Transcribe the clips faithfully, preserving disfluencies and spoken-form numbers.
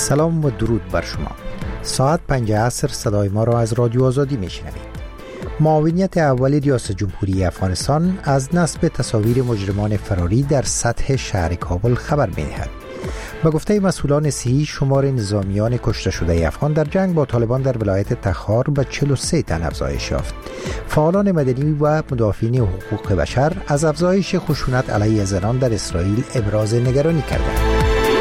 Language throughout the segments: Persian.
سلام و درود بر شما. ساعت پنج عصر صدای ما را از رادیو آزادی میشنوید. معاونیت اول ریاست جمهوری افغانستان از نصب تصاویر مجرمان فراری در سطح شهر کابل خبر می‌دهد. به گفته مسئولان صحی، شمار نظامیان کشته شده افغان در جنگ با طالبان در ولایت تخار به چهل و سه تن افزایش یافت. فعالان مدنی و مدافعین حقوق بشر از افزایش خشونت علیه زنان در اسرائیل ابراز نگرانی کردند.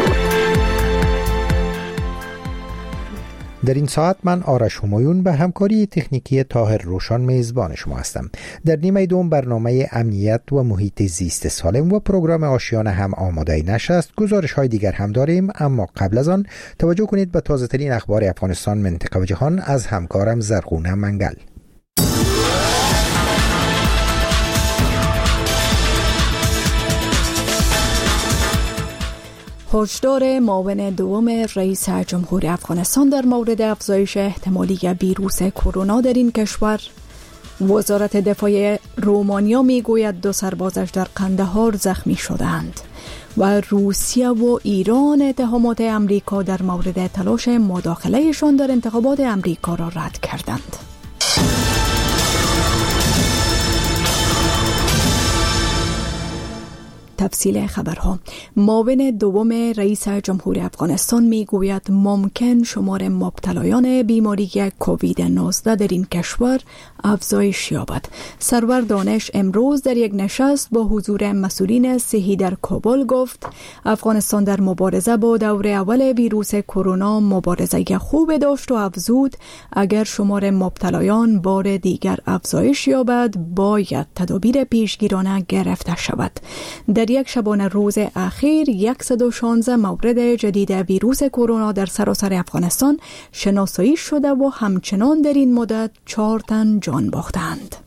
در این ساعت من آرش همایون به همکاری تکنیکی طاهر روشان میزبان شما هستم. در نیمه دوم برنامه امنیت و محیط زیست سالم و پروگرام آشیانه هم آماده نشست. گزارش های دیگر هم داریم، اما قبل از آن توجه کنید به تازه ترین اخبار افغانستان، منطقه و جهان از همکارم زرغونه منگل. هشدار معاون دوم رئیس جمهور افغانستان در مورد افزایش احتمالی ویروس کرونا در این کشور. وزارت دفاع رومانیا میگوید دو سربازش در قندهار زخمی شدند و روسیه و ایران اتهامات امریکا در مورد تلاش مداخلهشان در انتخابات امریکا را رد کردند. تفصیل خبرها. معاون دوم رئیس جمهور افغانستان میگوید ممکن شمار مبتلایان بیماری کووید نوزده در این کشور افزایش یابد. سرور دانش امروز در یک نشست با حضور مسئولین صحی در کابل گفت افغانستان در مبارزه با دور اول ویروس کرونا مبارزه خوب داشت و افزود اگر شمار مبتلایان بار دیگر افزایش یابد باید تدابیر پیشگیرانه گرفته شود. در یک شبانه روز اخیر صد و شانزده مورد جدید ویروس کرونا در سراسر افغانستان شناسایی شده و همچنان در این مدت چهار تن جان باختند.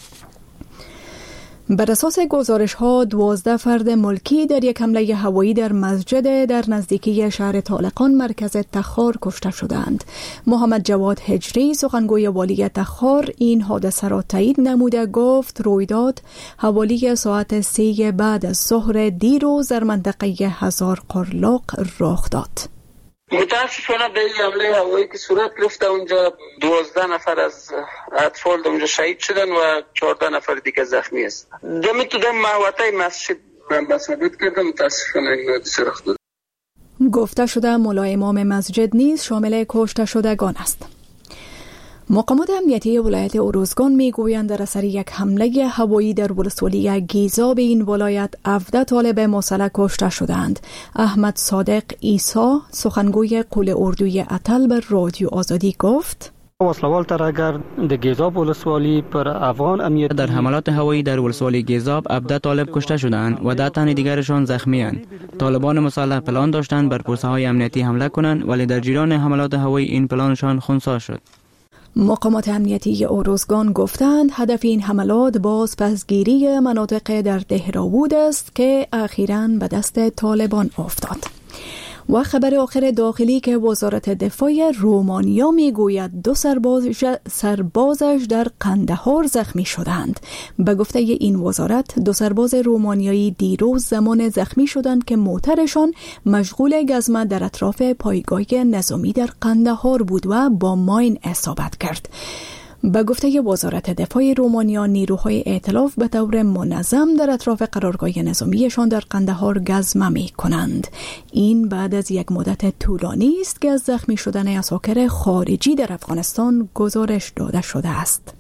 بر اساس گزارش ها دوازده فرد ملکی در یک حمله هوایی در مسجد در نزدیکی شهر طالقان مرکز تخار کشته شدند. محمد جواد هجری سخنگوی والی تخار این حادثه را تایید نموده گفت رویداد حوالی ساعت سه بعد از ظهر دیروز در منطقه هزار قرلاق رخ داد. متاسفانه به این حمله هوایی که صورت گرفت اونجا دوازده نفر از اطفال اونجا شهید شدن و چهارده نفر دیگه زخمی هستند. دمی تو دم محوطه مسجد من ثابت کردم متاسفانه این حادثه رخ داد. گفته شده ملا امام مسجد نیز شامل کشته شدگان است. مقامات امنیتی ولایت اروزگان میگویند در اثر یک حمله هوایی در ولسوالی گیزا به این ولایت هفده طالب مسلح کشته شدند. احمد صادق عیسی سخنگوی قول اردوی اتل به رادیو آزادی گفت وسلوال تر اگر در گیزاب ولسوالی پر افغان امنیت در حملات هوایی در ولسوالی گیزاب هفده طالب کشته شدند و ده تن دیگرشان زخمی اند. طالبان مسلح پلان داشتند بر پوسته های امنیتی حمله کنند ولی در جریان حملات هوایی این پلانشان خنثی شد. مقامات امنیتی اروزگان گفتند هدف این حملات باز پسگیری مناطق در دهراوود است که اخیراً به دست طالبان افتاد. و خبر آخر داخلی که وزارت دفاع رومانیا میگوید دو سرباز سربازش در قندهار زخمی شدند. به گفته این وزارت دو سرباز رومانیایی دیروز زمان زخمی شدند که موترشان مشغول گزمه در اطراف پایگاه نظامی در قندهار بود و با ماین اصابت کرد. به گفته وزارت دفاع رومانیا نیروهای ائتلاف به طور منظم در اطراف قرارگاه نظامیشان در قندهار گزمه می کنند. این بعد از یک مدت طولانی است که از زخمی شدن عساکر خارجی در افغانستان گزارش داده شده است.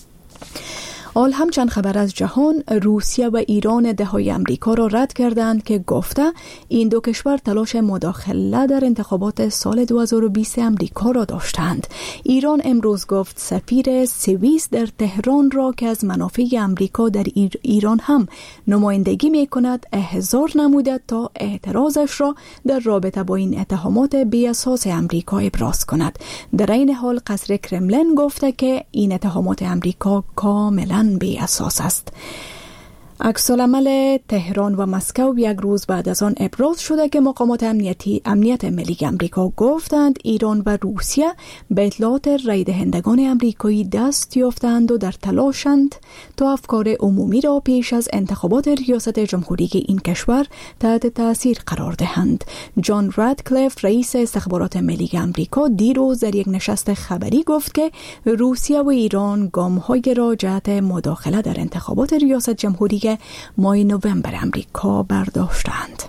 آل همچند خبر از جهان. روسیه و ایران ادعای امریکا را رد کردند که گفته این دو کشور تلاش مداخله در انتخابات سال دو هزار و بیست امریکا را داشتند. ایران امروز گفت سفیر سوئیس در تهران را که از منافع امریکا در ایران هم نمایندگی می کند احضار نموده تا اعتراضش را در رابطه با این اتهامات بی اساس امریکا ابراز کند. در این حال قصر کرملین گفته که این اتهامات امریکا کاملا بی اساس است. عکس‌العمل تهران و مسکو یک روز بعد از آن ابراز شده که مقامات امنیتی امنیت ملی امریکا گفتند ایران و روسیه به اطلاعات رای دهندگان امریکایی دست یافتند و در تلاشند تا افکار عمومی را پیش از انتخابات ریاست جمهوری این کشور تحت تاثیر قرار دهند. جان رادکلیف رئیس استخبارات ملی امریکا دیروز در یک نشست خبری گفت که روسیه و ایران گام‌های را جهت مداخله در انتخابات ریاست جمهوری ماه نوامبر امریکا برداشتند.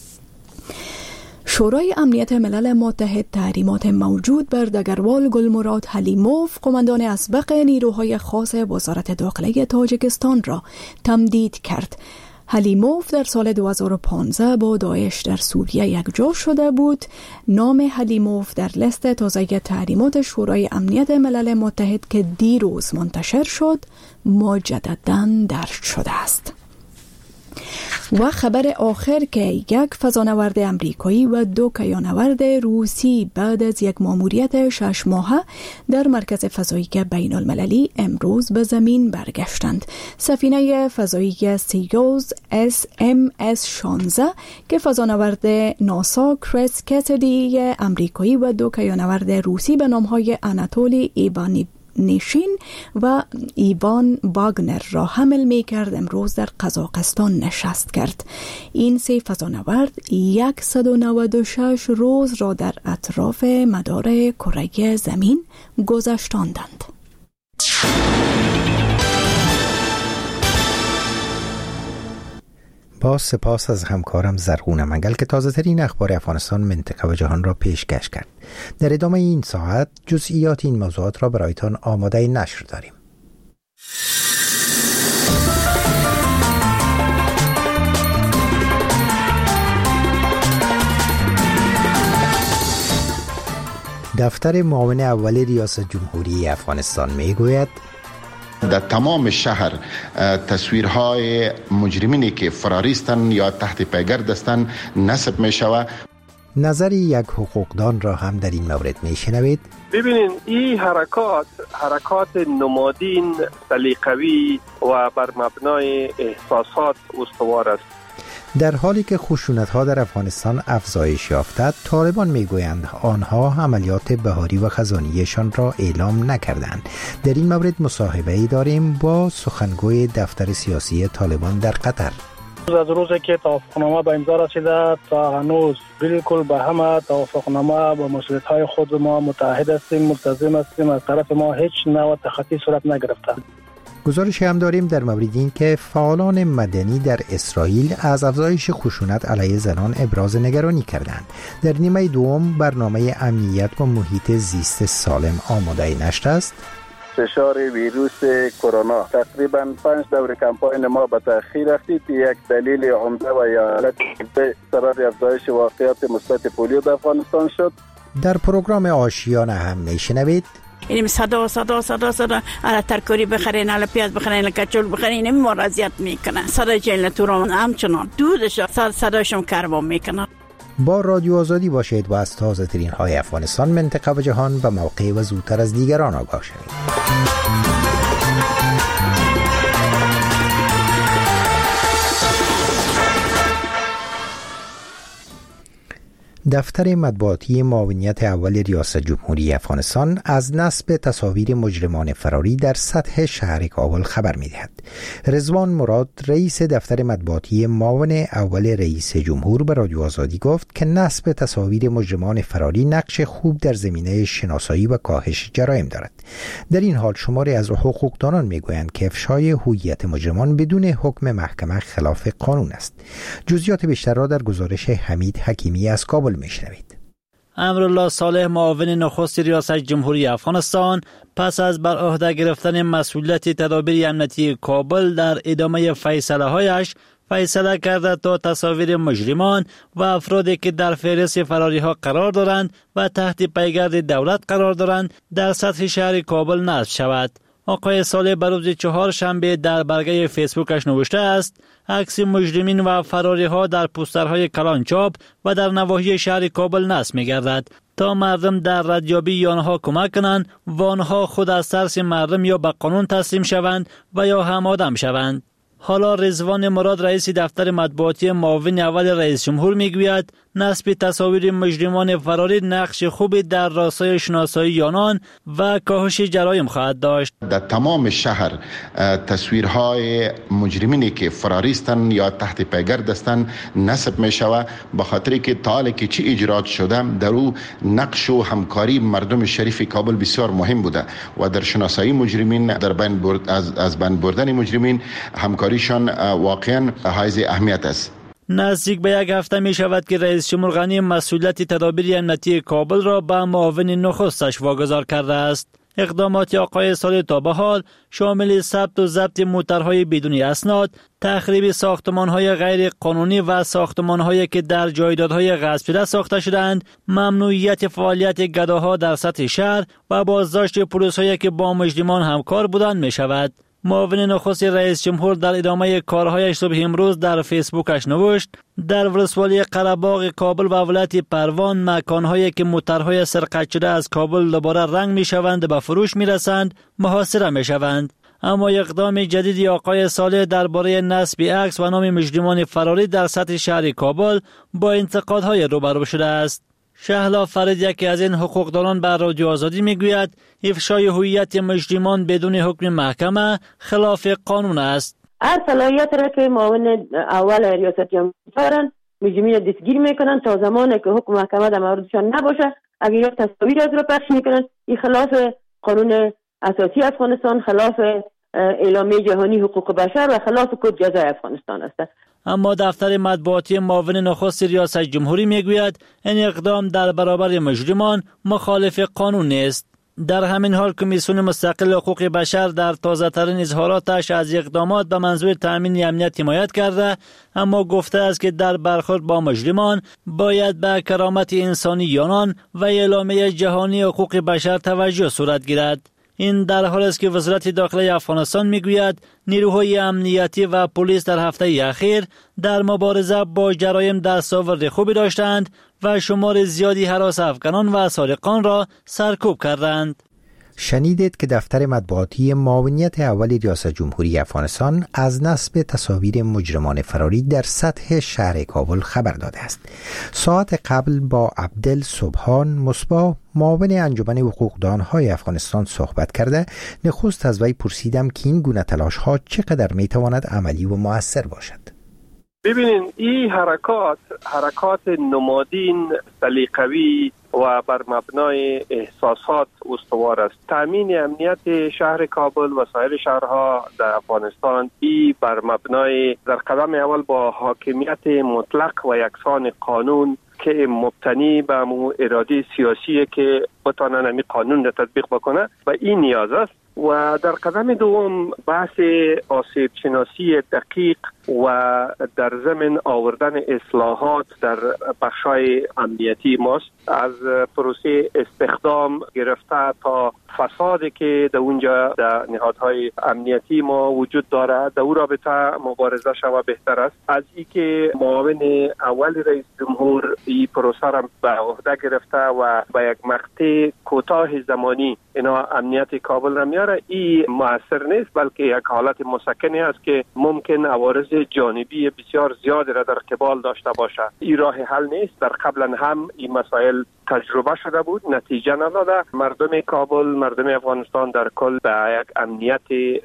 شورای امنیت ملل متحد تحریمات موجود بر دگروال گلمراد حلیموف قماندان اسبق نیروهای خاص وزارت داخله تاجیکستان را تمدید کرد. حلیموف در سال دو هزار و پانزده با داعش در سوریه یکجا شده بود. نام حلیموف در لیست تازه تحریمات شورای امنیت ملل متحد که دیروز منتشر شد مجدداً درج شده است. و خبر آخر که یک فضانورد امریکایی و دو کیانورد روسی بعد از یک ماموریت شش ماهه در مرکز فضایی بین المللی امروز به زمین برگشتند. سفینه فضایی سیوز اس ام اس شانزده که فضانورد ناسا کریس کسدی امریکایی و دو کیانورد روسی به نامهای آناتولی ایوانی نیشین و ایوان واگنر را حمل می کرد امروز در قزاقستان نشست کرد. این سه فضانورد صد و نود و شش روز را در اطراف مدار کره زمین گذشتاندند. با سپاس از همکارم زرغون منگل که تازه ترین اخبار افغانستان، منطقه و جهان را پیشکش کرد. در ادامه این ساعت جزئیات این موضوعات را برایتان آماده نشر داریم. دفتر معاون اول ریاست جمهوری افغانستان می گوید در تمام شهر تصویرهای مجرمینی که فراریستن یا تحت پیگرد هستند نصب می شود. نظر یک حقوقدان را هم در این مورد می شنوید. ببینین این حرکات حرکات نمادین سلیقوی و بر مبنای احساسات استوار است. در حالی که خشونت‌ها در افغانستان افزایش یافته، طالبان می‌گویند آنها عملیات بهاری و خزانیشان را اعلام نکردند. در این مورد مصاحبه‌ای داریم با سخنگوی دفتر سیاسی طالبان در قطر. از روزی که توافقنامه به امضا رسیده تا هنوز بالکل به همه توافقنامه با مسئولیت‌های خود ما متحد هستیم، ملتزم هستیم. از طرف ما هیچ نوع تخطی صورت نگرفته. گزارشی هم داریم در مورد این که فعالان مدنی در اسرائیل از افزایش خشونت علیه زنان ابراز نگرانی کردند. در نیمه دوم برنامه امنیت و محیط زیست سالم آماده نشر است. فشار ویروس کرونا تقریبا پنج دور کمپاین ما به تأخیر رفتید. یک دلیل عمده و یا علت سبب افزایش واقعات مثبت پولیو در افغانستان شد. در پروگرام آشیانه هم میشنوید اینم صدا صدا صدا صدا الا ترکوری بخرین، الا پیاز بخرین، الا کچول بخرین، اینم مرضیت میکنن. صدا جیل توران همچنان دودش صداشم کربا میکنن. با رادیو آزادی باشید و از تازه ترین های افغانستان، منطقه و جهان به موقع و زودتر از دیگران آگاه شوید. دفتر مطبوعاتی معاونیت اول ریاست جمهوری افغانستان از نصب تصاویر مجرمان فراری در سطح شهر کابل خبر می‌دهد. رضوان مراد رئیس دفتر مطبوعاتی معاون اول رئیس جمهور به رادیو آزادی گفت که نصب تصاویر مجرمان فراری نقش خوب در زمینه شناسایی و کاهش جرایم دارد. در این حال شماری از حقوقدانان می‌گویند که افشای هویت مجرمان بدون حکم محکمه خلاف قانون است. جزئیات بیشتر را در گزارش حمید حکیمی از کابل میشنوید. امرالله صالح معاون نخست ریاست جمهوری افغانستان پس از بر عهده گرفتن مسئولیت تدابیر امنیتی کابل در ادامه فیصله هایش فیصله کرده تا تصاویر مجرمان و افرادی که در فهرست فراری ها قرار دارند و تحت پیگرد دولت قرار دارند در سطح شهر کابل نصب شود. آقای صالح بر روز چهار شنبه در برگه فیسبوکش نوشته است عکس مجرمین و فراری ها در پوسترهای کلانچاپ و در نواحی شهر کابل نصب می گردد تا مردم در ردیابی آنها کمک کنند و آنها خود از ترس مردم یا به قانون تسلیم شوند و یا هم آدم شوند. حالا رضوان مراد رئیس دفتر مطبوعاتی معاون اول رئیس جمهور میگوید نصب تصاویر مجرمان فراری نقش خوبی در راستای شناسایی آنان و کاهش جرایم خواهد داشت. در تمام شهر تصویرهای مجرمینی که فراریستن یا تحت پیگرد هستند نصب می شود، به خاطر که تا حالی که چی اجرات شده در او نقش و همکاری مردم شریف کابل بسیار مهم بوده و در شناسایی مجرمین، در بین برد از از بین بردن مجرمین همکاریشان واقعا حائز اهمیت است. نزدیک به یک هفته می شود که رئیس جمهور غنی مسئولیت تدابیر امنیتی کابل را به معاون نخستش واگذار کرده است. اقدامات آقای صالح تا به حال شامل ثبت و ضبط موترهای بدون اسناد، تخریب ساختمان‌های غیر قانونی و ساختمان‌هایی که در جایدادهای غصب‌شده ساخته شده‌اند، ممنوعیت فعالیت گداها در سطح شهر و بازداشت پلیس‌هایی که با مجرمان همکار بودند می‌شود. معاون نخست رئیس جمهور در ادامه کارهایش صبح امروز در فیسبوکش نوشت: در ولسوالی قره‌باغ کابل و ولایت پروان مکانهایی که موترهای سرقت شده از کابل دوباره رنگ می‌شوند به فروش می‌رسند محاصره می‌شوند. اما اقدام جدیدی آقای صالح درباره نصب عکس و نام مجرمان فراری در سطح شهر کابل با انتقادهای روبرو شده است. شهلا فرید، یکی از این حقوقدانان، بر رادیو آزادی میگوید افشای هویت مجرمان بدون حکم محکمه خلاف قانون است. هر صلاحیت را که معاون اول ریاست جمهوری دارن مجرمین دستگیر میکنن تا زمانی که حکم محکمه در موردشان نباشه. اگر یک تصاویر از را پخش میکنن، این خلاف قانون اساسی افغانستان، خلاف اعلامیه جهانی حقوق بشر و خلاف کد جزای افغانستان است. اما دفتر مطبوعاتی معاون نخست ریاست جمهوری میگوید این اقدام در برابر مجرمان مخالف قانون نیست. در همین حال کمیسیون مستقل حقوق بشر در تازه ترین اظهاراتش از اقدامات به منظور تامین امنیت حمایت کرده، اما گفته است که در برخورد با مجرمان باید به کرامت انسانی آنان و اعلامیه جهانی حقوق بشر توجه صورت گیرد. این در حالی است که وزارت داخلی افغانستان میگوید نیروهای امنیتی و پلیس در هفته اخیر در مبارزه با جرایم دستاورد خوبی داشتند و شمار زیادی هراس افغانان و سارقان را سرکوب کردند. شنیدید که دفتر مطبوعاتی معاونیت اول ریاست جمهوری افغانستان از نصب تصاویر مجرمان فراری در سطح شهر کابل خبر داده است. ساعت قبل با عبدل سبحان مصباح، معاون انجمن حقوقدانهای افغانستان، صحبت کرده نخست از وی پرسیدم که این گونه تلاش‌ها چقدر میتواند عملی و مؤثر باشد. ببینین، این حرکات حرکات نمادین، سلیقوی و بر مبنای احساسات استوار است. تامین امنیت شهر کابل و سایر شهرها در افغانستان ای بر مبنای در قدم اول با حاکمیت مطلق و یکسان قانون که مبتنی به مو اراده سیاسی که بتانن این قانون را تطبیق بکنه و این نیاز است. و در قدم دوم بحث آسیب شناسی دقیق و در ضمن آوردن اصلاحات در بخشای امنیتی ماست، از پروسه استخدام گرفته تا فسادی که در اونجا در نهادهای امنیتی ما وجود داره در او رابطه مبارزه شود بهتر است. از ای که معاون اول رئیس جمهور این پروسه را به عهده گرفته و به یک مقطع کوتاه زمانی اینا امنیت کابل را میاره، این مؤثر نیست، بلکه یک حالت مسکنی است که ممکن عوارض جانبی بسیار زیادی را در قبال داشته باشه. این راه حل نیست. در قبلا هم این مسائل تجربه شده بود، نتیجه نداده. مردم کابل، مردم افغانستان در کل به یک امنیت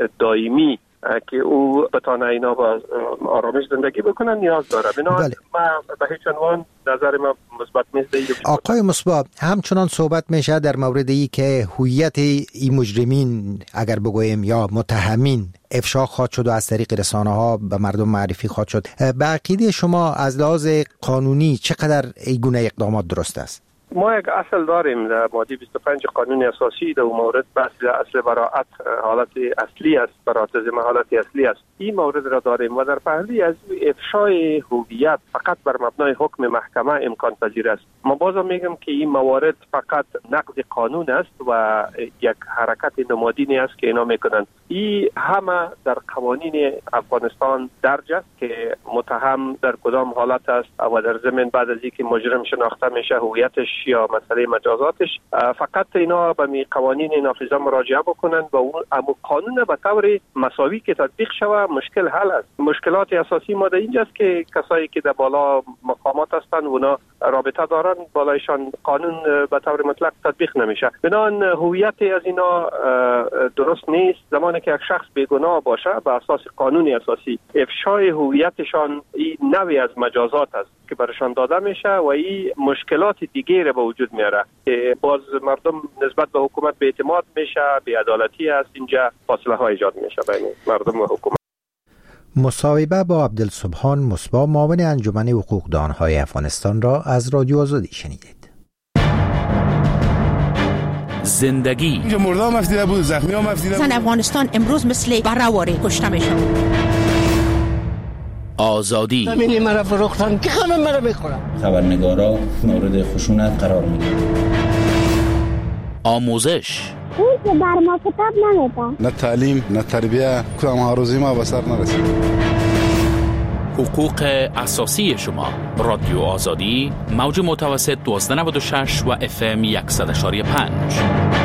دائمی که او بتانه اینا با آرامش زندگی بکنن نیاز داره. بنابراین ما به هیچ عنوان نظر ما مثبت نیست. آقای مصباح، همچنان صحبت میشه در مورد ای که هویت این مجرمین اگر بگویم یا متهمین افشا خواهد شد و از طریق رسانه ها به مردم معرفی خواهد شد. به عقیده شما از لحاظ قانونی چقدر این گونه اقدامات درست است؟ ما یک اصل داریم در ماده بیست و پنج قانون اساسی در مورد بحث اصل براءت حالت اصلی است، براءت ذمه حالت اصلی است. این مورد را داریم و در پهلوی از افشای هویت فقط بر مبنای حکم محکمه امکان پذیر است. ما بازم میگم که این موارد فقط نقض قانون است و یک حرکت نمادینی است که اینا میکنند. این همه در قوانین افغانستان درج است که متهم در کدام حالت است و در ضمن بعد از اینکه مجرم شناخته میشه هویتش یا مسئله مجازاتش، فقط اینا به می قوانین نافذه مراجعه بکنن و اون قانون به طور مساوی که تطبیق شود مشکل حل است. مشکلات اساسی ما در اینجاست که کسایی که در بالا مقامات هستند اونا رابطه دارن بالایشان قانون به طور مطلق تطبیق نمیشه. بنابراین هویت از اینا درست نیست. زمانی که یک شخص بیگناه باشه به اساس قانون اساسی افشای هویتشان این نوعی از مجازات است که برشان داده میشه و این مشکلات دیگه را به وجود میاره که باز مردم نسبت به حکومت به اعتماد میشه، بی‌عدالتی است، اینجا فاصله ها ایجاد میشه بین مردم و حکومت. مصاحبه با عبدالسبحان مصباح، معاون انجمن حقوقدانهای افغانستان را از رادیو آزادی شنیدید. زندگی اینجا مردا مفتیده بود، زخمی ها مفتیده بود. زن افغانستان امروز مثل برهواری کشته میشه. آزادی همینی مرا فروختن که همه مرا میخورن. خبرنگارا مورد خشونت قرار میگیرن. آموزش اون که بر ما کتاب نمیده. نه تعلیم نه تربیه، کدام هاروزی ما به سر نرسید. حقوق اساسی شما. رادیو آزادی، موج متوسط دویست و نود و شش و اف ام صد و یک و پنج.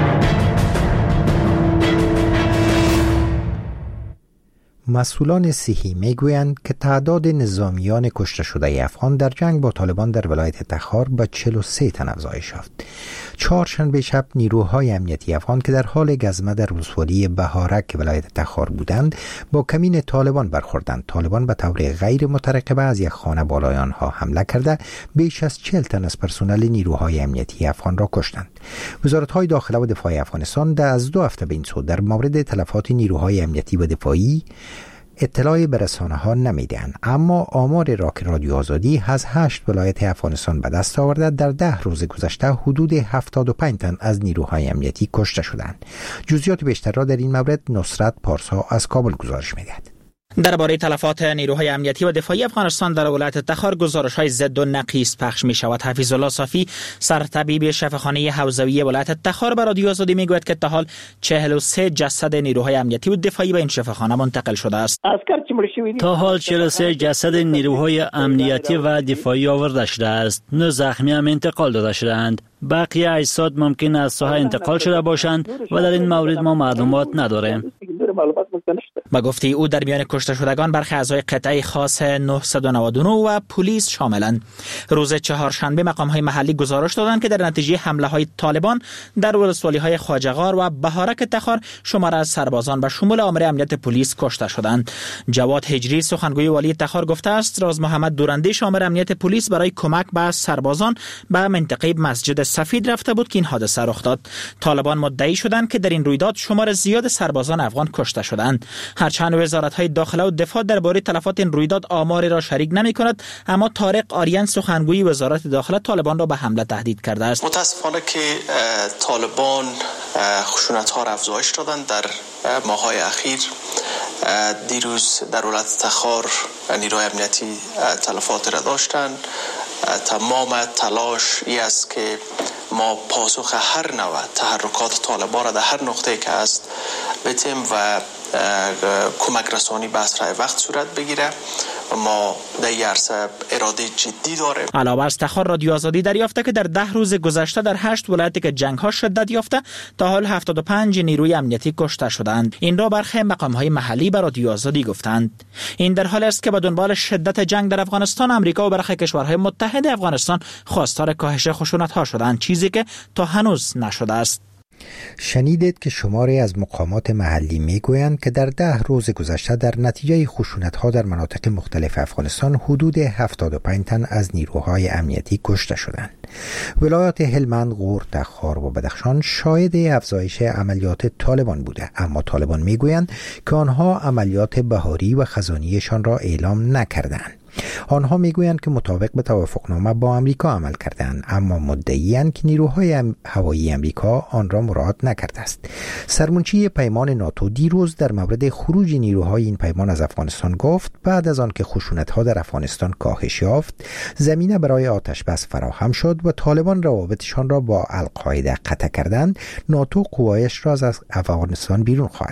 مسئولان صحی میگویند که تعداد نظامیان کشته شده افغان در جنگ با طالبان در ولایت تخار به چهل و سه تن افزایش یافت. چهارشنبه شب نیروهای امنیتی افغان که در حال گزمه در ولسوالی بهارک ولایت تخار بودند با کمین طالبان برخوردند. طالبان به طور غیر مترقبه از یک خانه بالای آنها حمله کرده بیش از چهل تن از پرسنل نیروهای امنیتی افغان را کشتند. وزارت‌های داخله و دفاع افغانستان در از دو هفته به این سو در مورد تلفات نیروهای امنیتی و دفاعی اطلاعی به رسانه‌ها نمیدهند، اما آمار را که رادیو آزادی از هشت ولایت افغانستان به دست آورده در ده روز گذشته حدود هفتاد و پنج تن از نیروهای امنیتی کشته شدند. جزئیات بیشتر را در این مورد نصرت پارسا از کابل گزارش می‌دهد. درباره تلفات نیروهای امنیتی و دفاعی افغانستان در ولایت تخار گزارش‌های ضد و نقیض پخش می‌شود. حفیظ الله صافی، سرطبیب شفاخانه حوزوی ولایت تخار، به رادیو آزادی میگوید که تا حال چهل و سه جسد نیروهای امنیتی و دفاعی به این شفاخانه منتقل شده است. تا حال چهل و سه جسد نیروهای امنیتی و دفاعی آورده شده است. نه زخمی هم انتقال داده شدند. بقیه اجساد ممکن است ساحه انتقال شده باشند و در این مورد ما معلومات نداریم. با گفته او در میان کشته شدگان برخی اعضای قطعه خاص نهصد و نود و نه و پلیس شاملند. روز چهارشنبه مقام‌های محلی گزارش دادند که در نتیجه حمله‌های طالبان در ولسوالی‌های خواجه‌غار و بهارک تخار شمار از سربازان به شمول آمر امنیت پلیس کشته شدند. جواد هجری، سخنگوی والی تخار، گفته است راز محمد دورندیش آمر امنیت پلیس برای کمک به سربازان به منطقه مسجد سفید رفته بود که این حادثه رخ داد. طالبان مدعی شدند که در این رویداد شمار زیاد سربازان افغان کشته شدند. هرچند وزارت‌های داخله و دفاع درباره تلفات این رویداد آماری را شریک نمی‌کند، اما طارق آریان، سخنگوی وزارت داخله، طالبان را به حمله تهدید کرده است. متاسفانه که طالبان خشونت‌ها را افزایش دادند در ماه‌های اخیر. دیروز در ولایت تخار نیروهای امنیتی تلفات را داشتند. تمام تلاش ای است که ما پاسخ هر نوع تحرکات طالبان را در هر نقطه که است بتیم و کمک رسانی به اسرع وقت صورت بگیره. ما در این عرصه اراده جدی داریم. علاوه از تخار، رادیو آزادی دریافته که در ده روز گذشته در هشت ولایتی که جنگ ها شدت یافته تا حال هفتاد و پنج نیروی امنیتی کشته شدند. این را برخی مقام های محلی به رادیو آزادی گفتند. این در حالی است که به دنبال شدت جنگ در افغانستان، امریکا و برخی کشورهای متحد افغانستان خواستار کاهش خشونت ها شدند، چیزی که تا هنوز نشده است. شنیدید که شماری از مقامات محلی میگویند که در ده روز گذشته در نتیجه خشونت‌ها در مناطق مختلف افغانستان حدود هفتاد و پنج تن از نیروهای امنیتی کشته شدند. ولایات هلمند، غور، تخار و بدخشان شاهد افزایش عملیات طالبان بوده، اما طالبان میگویند که آنها عملیات بهاری و خزانیشان را اعلام نکردند. آنها میگویند که مطابق به توافقنامه با امریکا عمل کردند، اما مدعی‌اند که نیروهای هوایی امریکا آن را مراعات نکرده است. سرمنشی پیمان ناتو دیروز در مورد خروج نیروهای این پیمان از افغانستان گفت بعد از آن که خشونت‌ها در افغانستان کاهش یافت، زمینه برای آتش بس فراهم شد و طالبان روابطشان را با القاعده قطع کردند، ناتو قوایش را از افغانستان بیرون خواهد کرد.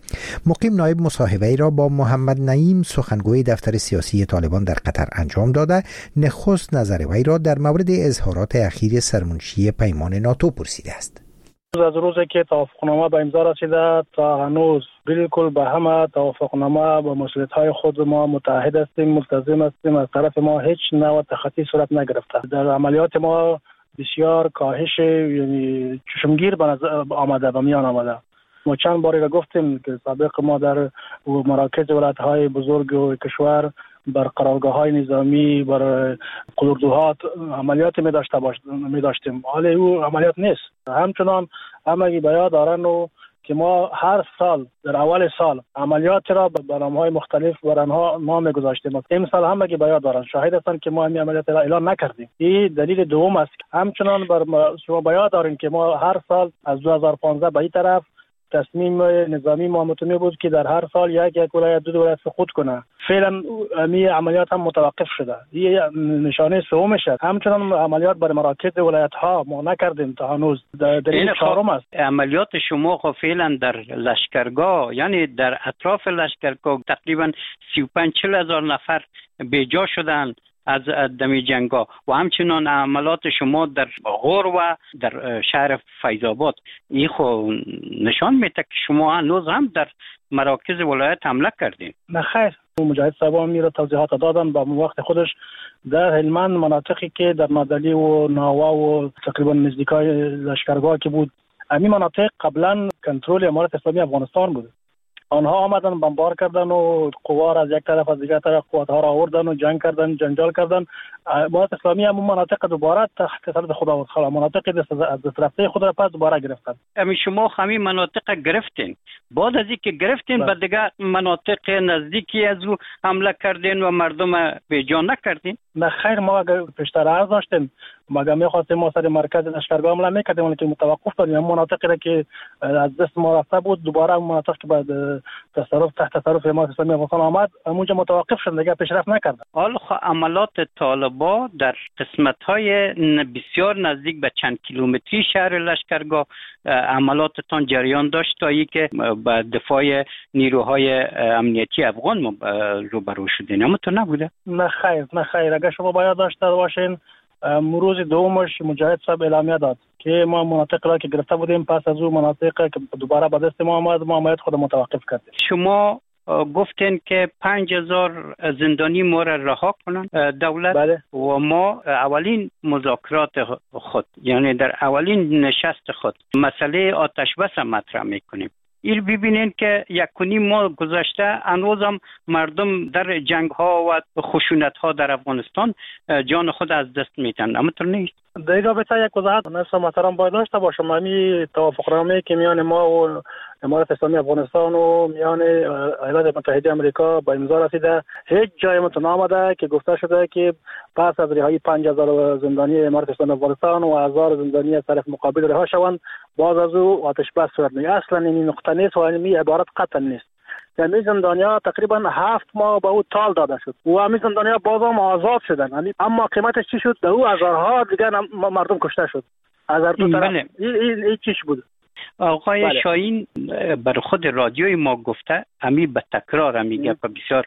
مقیم نایب مصاحبه ای را با محمد نعیم سخنگوی دفتر سیاسی طالبان در قطر انجام داده، نخست نظر وی را در مورد اظهارات اخیر سرمنشی پیمان ناتو پرسیده است. از روزی که توافقنامه به امضا رسیده تا هنوز بالکل به همه توافقنامه با مسئولیت‌های خود ما متحد هستیم، ملتزم هستیم. از طرف ما هیچ نوع تخطی صورت نگرفته. در عملیات ما بسیار کاهش یعنی چشمگیر به نظر آمده و میان آمده. ما چند باری را گفتیم که سابق ما در مراکز ولایت‌های بزرگ و کشور بر قرارگاه‌های نظامی، بر قلدرات عملیات می داشته باش می داشتیم. حالا او عملیات نیست. همچنان همگی به یاد دارن و که ما هر سال در اول سال عملیات را به برنامه‌های مختلف بر آنها نام گذاشتیم. این سال همگی به یاد دارن، شاهد هستند که ما این عملیات را اعلان نکردیم. این دلیل دوم است. همچنان بر شما به یاد دارین که ما هر سال از دو هزار و پانزده به این طرف تصمیم نظامی ما متمی بود که در هر سال یک یک ولایت دو ولایت سقوط کنه. فعلا می عملیات هم متوقف شده. این نشانه سومش است. همچنان عملیات بر مراکز ولایت ها ما نکردیم تا هنوز. دلیل چهارم است. عملیات شما خب فعلا در لشکرگاه، یعنی در اطراف لشکرگاه تقریبا سی و پنج چهل هزار نفر بیجا شدن از دمی جنگا و همچنان عملات شما در غور و در شهر فیض‌آباد. این خو نشان میده که شما هنوز هم در مراکز ولایت حمله کردین. نه خیر، مجاهد صاحبان میره توضیحات دادن با وقت خودش. در هلمند مناطقی که در نادلی و ناوا و تقریبا نزدیکای لشکرگاه که بود، همین مناطق قبلا کنترل امارت اسلامی افغانستان بود. آنها آمدن بمبار کردن و قوا از یک طرف از دیگر طرف قوت‌ها را آوردن و جنگ کردن، جنجال کردن. امارت اسلامی هم مناطق دوباره تحت تسلط خدا و مناطق دست رفته خود را پس دوباره گرفتن. امی شما همین مناطق گرفتین، بعد از اینکه گرفتین به دیگر مناطق نزدیکی از او حمله کردین و مردم بیجان نکردین؟ نه خیر، ما اگر پیشتر عرض داشتیم مگر می‌خواستیم ما سر مرکز لشکرگاه حمله می‌کردیم ولی که متوقف کردیم. مناطقی را که از دست ما رفته بود دوباره مناطق که بعد تصرف تحت تصرف امارت اسلامی افغانستان آمد اونجا متوقف شد، دیگه پیشرفت نکرد. حالا عملات طالبان در قسمت‌های بسیار نزدیک به چند کیلومتری شهر لشکرگاه عملاتتان جریان داشت تا ای که به دفاع نیروهای امنیتی افغان روبرو شدین، اما تو نبوده؟ نه خیر، نه خیر. اگر شما باید داشته باشین روز دومش مجاهد صاحب اعلامیه داد که ما مناطق را که گرفته بودیم پس از اون مناطق که دوباره به دست ما آمد ما عملیات خود متوقف کردیم. شما گفتین که پنج هزار زندانی ما را رها کنن دولت. بله. و ما اولین مذاکرات خود یعنی در اولین نشست خود مسئله آتش بس مطرح میکنیم. این ببینین که یک کنی ما گذشته هنوزم مردم در جنگ ها و خشونت ها در افغانستان جان خود از دست میتن، اما تو نیست. در این رابطه یک وضاحت نفس محترم باید داشته باشم. همین توافقنامه که میان ما و امارت اسلامی افغانستان و میان ایالات متحده آمریکا با امضا رسیده، هیچ جای متن آمده که گفته شده که پس از رهایی پنج هزار زندانی امارت اسلامی افغانستان و هزار زندانی از طرف مقابل رها شوند باز از او آتش بس صورت میگیرد. اصلا این نقطه نیست و این عبارت قطعا نیست. یعنی زندانیا تقریبا هفت ماه به او تال داده شد و همین زندانیا باز هم آزاد شدن، اما قیمتش چی شد؟ به او هزارها دیگر مردم کشته شد. هزار دو طرف این این این چیش بود. آقای بله. شاهین بر خود رادیوی ما گفته، امی به تکرار میگه بسیار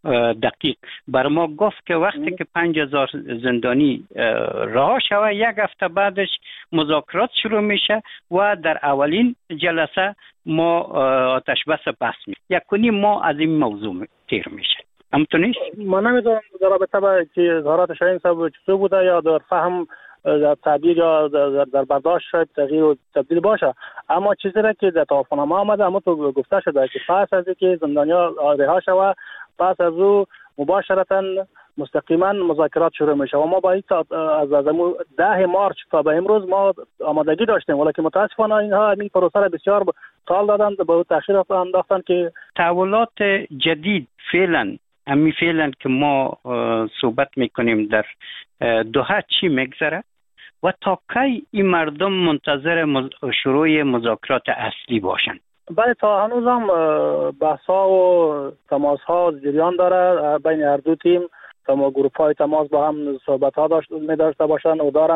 دقیق بر ما گفت که وقتی که پنج هزار زندانی رها شوه یک هفته بعدش مذاکرات شروع میشه و در اولین جلسه ما آتش بس بس می یک کنی ما از این موضوع تیر میشه. همونطور نیست؟ ما نمیدونم در رابطه با که اظهارات شاهین صاحب چطور بوده یا در فهم در تعبیر یا در, در برداشت شاید تغییر و تبدیل باشه، اما چیزی را که در توافقنامه آمده اما تو گفته شده که پس از اینکه زندانیا رها شوه پس از او مباشرتا مستقیما مذاکرات شروع میشه و ما با از از ده مارچ تا به امروز ما آمادگی داشتیم، ولی که متاسفانه اینها این پروسه را بسیار طال دادن به تاخیر انداختن که تحولات جدید فعلا امی فعلا که ما صحبت میکنیم در دوحه چی میگذره و تا کی این مردم منتظر مز... شروع مذاکرات اصلی باشن؟ بله تا هنوز هم بحث‌ها و تماس‌ها جریان داره بین هر دو تیم. تا ما گروپ های تماس با هم صحبت ها داشت می داشته باشن و دارن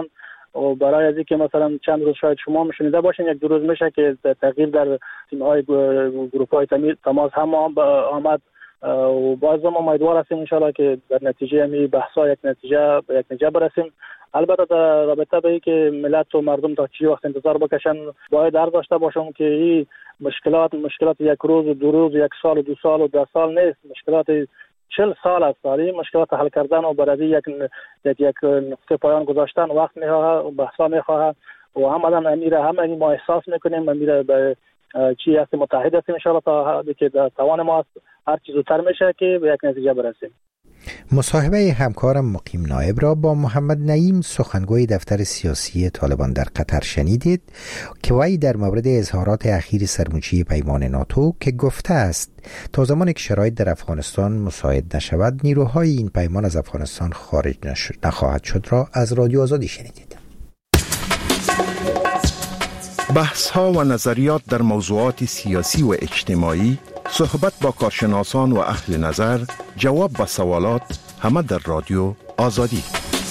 و برای از اینکه مثلا چند روز شاید شما میشنیده باشین یک دو روز میشه که تغییر در تیم‌های گروپ‌های تماس هم آمد و باز ما امیدوار هستیم ان شاءالله که در نتیجه می بحث‌ها یک نتیجه یک نتیجه برسیم. البته در رابطه به اینکه ملت و مردم تا چی وقت انتظار بکشن باید در داشته باشم که این مشکلات مشکلات یک روز و دو روز یک سال و دو سال و ده سال نیست، مشکلات چهل سال است. این مشکلات حل کردن و برای یک یک یک نقطه پایان گذاشتن وقت میخواه و بحثا میخواه و هم آدم امیره هم این ما احساس میکنیم امیره به چی هست متحد هستیم ان شاءالله تا که در توان ما هر چیز زودتر میشه که به یک نتیجه برسیم. مصاحبه همکارم مقیم نایب را با محمد نعیم سخنگوی دفتر سیاسی طالبان در قطر شنیدید که وی در مورد اظهارات اخیر سرموچی پیمان ناتو که گفته است تا زمانی که شرایط در افغانستان مساعد نشود نیروهای این پیمان از افغانستان خارج نخواهد شد را از رادیو آزادی شنیدید. بحث ها و نظریات در موضوعات سیاسی و اجتماعی، صحبت با کارشناسان و اهل نظر، جواب به سوالات، همه در رادیو آزادی.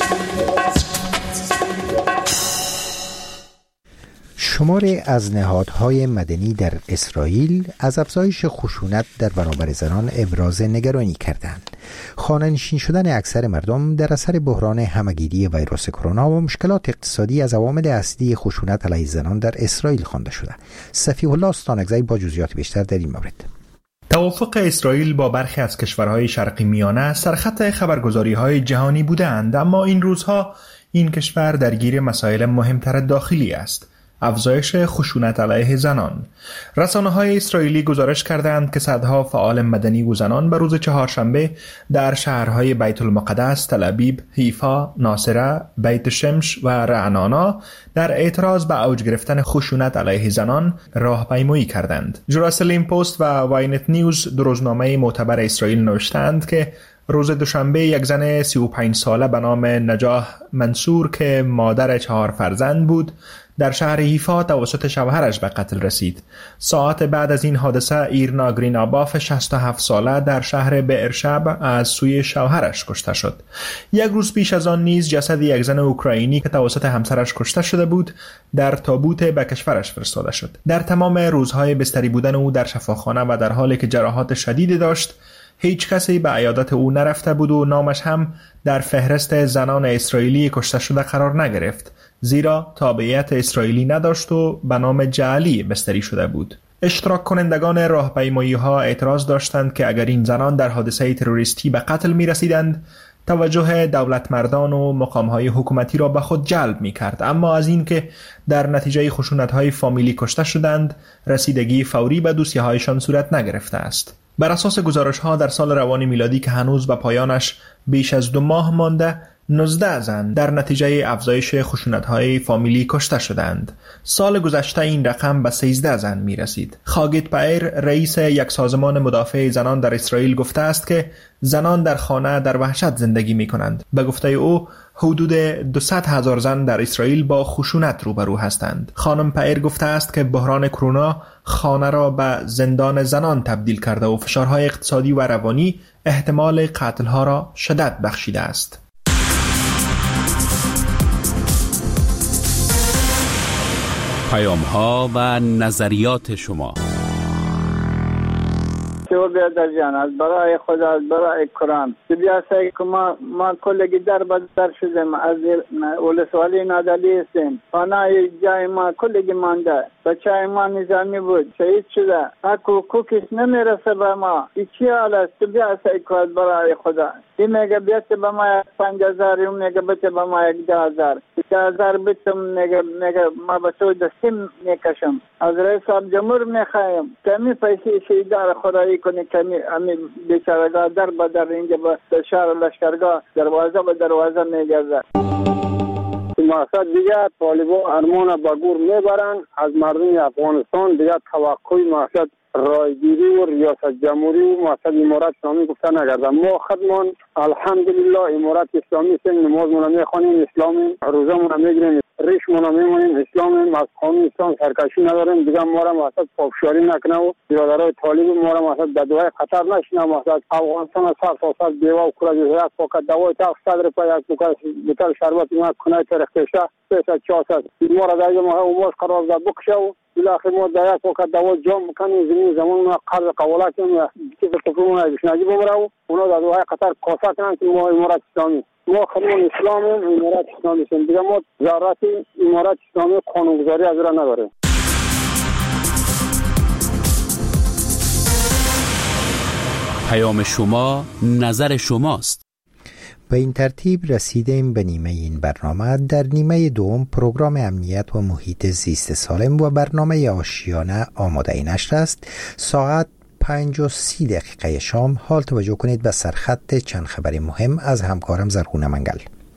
شماری از نهادهای مدنی در اسرائیل از افزایش خشونت در برابر زنان ابراز نگرانی کردند. خانه‌نشین شدن اکثر مردم در اثر بحران همه‌گیری ویروس کرونا و مشکلات اقتصادی از عوامل اصلی خشونت علیه زنان در اسرائیل خوانده شده. صفیح الله استانکزی با جزئیات بیشتر در این مورد. توافق اسرائیل با برخی از کشورهای شرقی میانه سرخط خبرگزاری‌های جهانی بودند، اما این روزها این کشور درگیر مسائل مهمتر داخلی است: افزایش خشونت علیه زنان. رسانه‌های اسرائیلی گزارش کردند که صدها فعال مدنی و زنان به روز چهارشنبه در شهرهای بیت المقدس، تل ابیب، حیفا، ناصره، بیت شمش و رعنانا در اعتراض به اوج گرفتن خشونت علیه زنان راهپیمایی کردند. جراسلیم پست و واینت نیوز، دو روزنامه معتبر اسرائیل، نوشتند که روز دوشنبه یک زن سی و پنج ساله به نام نجاح منصور که مادر چهار فرزند بود در شهر حیفا توسط شوهرش به قتل رسید. ساعت بعد از این حادثه ایرنا گریناباف شصت و هفت ساله در شهر بئرشب از سوی شوهرش کشته شد. یک روز پیش از آن نیز جسد یک زن اوکراینی که توسط همسرش کشته شده بود در تابوت به کشورش فرستاده شد. در تمام روزهای بستری بودن او در شفاخانه و در حالی که جراحات شدیدی داشت، هیچ کسی به عیادت او نرفته بود و نامش هم در فهرست زنان اسرائیلی کشته شده قرار نگرفت، زیرا تابعیت اسرائیلی نداشت و به نام جعلی بستری شده بود. اشتراک کنندگان راهپیمایی ها اعتراض داشتند که اگر این زنان در حادثه تروریستی به قتل می رسیدند، توجه دولت مردان و مقامهای حکومتی را به خود جلب می کرد، اما از این که در نتیجه خشونت های فامیلی کشته شدند، رسیدگی فوری به دوسیه هایشان صورت نگرفته است. بر اساس گزارش ها در سال روان میلادی که هنوز به پایانش بیش از دو ماه مانده، نوزده زن در نتیجه افزایش خشونت‌های فامیلی کشته شدند. سال گذشته این رقم به سیزده زن می رسید. خاگیت پایر، رئیس یک سازمان مدافع زنان در اسرائیل، گفته است که زنان در خانه در وحشت زندگی می کنند. به گفته او حدود دویست هزار زن در اسرائیل با خشونت روبرو هستند. خانم پایر گفته است که بحران کرونا خانه را به زندان زنان تبدیل کرده و فشارهای اقتصادی و روانی احتمال قتل‌ها را شدت بخشیده است. پیام ها و نظریات شما. تو بیادر جان، از برای خدا، از برای قرآن بیا سعی که ما ما کلگی در بدر شدیم، از ولسوالی نادلی هستیم. خانه جای ما کلگی مانده، بچه ما نظامی بود، شهید شده، حق و حقوقش نمیرسه به ما. این چی حال است؟ تو بیا سعی که از برای خدا. این میگه بیت به ما یک پنج هزار، اون میگه بیت به ما یک ده هزار. ده هزار بیتم میگه میگه ما به تو دستیم میکشم. از رئیس صاحب جمهور میخوایم کمی پیسی شهیدار خدایی کنی، کمی امی بیچارگاه در بدر اینجا به شهر لشکرگاه دروازه به دروازه میگرده. مقصد دیگه طالبان ارمان با گور میبرن، از مردم افغانستان دیگه توقعی مقصد رایگیری و ریاست جمهوری و مؤسسه امارات اسلامی گفته نگردم. ما خودمان الحمدلله امارات اسلامی سن نماز مون میخوانیم، اسلامیم، روزه مون میگیریم، ریش مون میمونیم، اسلامیم، از قانون اسلام سرکشی نداریم. دیگه ما را مؤسسه پافشاری نکنه و برادرای طالب ما را مؤسسه در دوای خطر نشینه. مؤسسه افغانستان سر تا سر دیوا و کره یک پاکت دوای تا صدر پای یک بوتل شربت ما کنه ترختشه سه چهارصد ما را در ما امواج قرار داد بکشه و بالاخره ما در یک وقت دوا جام میکنیم زمین زمان ما قرض قولات که تفهمون از نجیب بمره و اونا در دوای قطر کاسه کنن که ما امارات اسلامی ما خانون اسلام امارات اسلامی شدیم. دیگه ما ذرات امارات اسلامی قانونگذاری از را نداریم. پیام شما نظر شماست. به این ترتیب رسیدیم به نیمه این برنامه. در نیمه دوم پروگرام امنیت و محیط زیست سالم و برنامه آشیانه آماده نشر است. ساعت پنج و سی دقیقه شام. حال توجه کنید به سرخط چند خبر مهم از همکارم زرخونه منگل.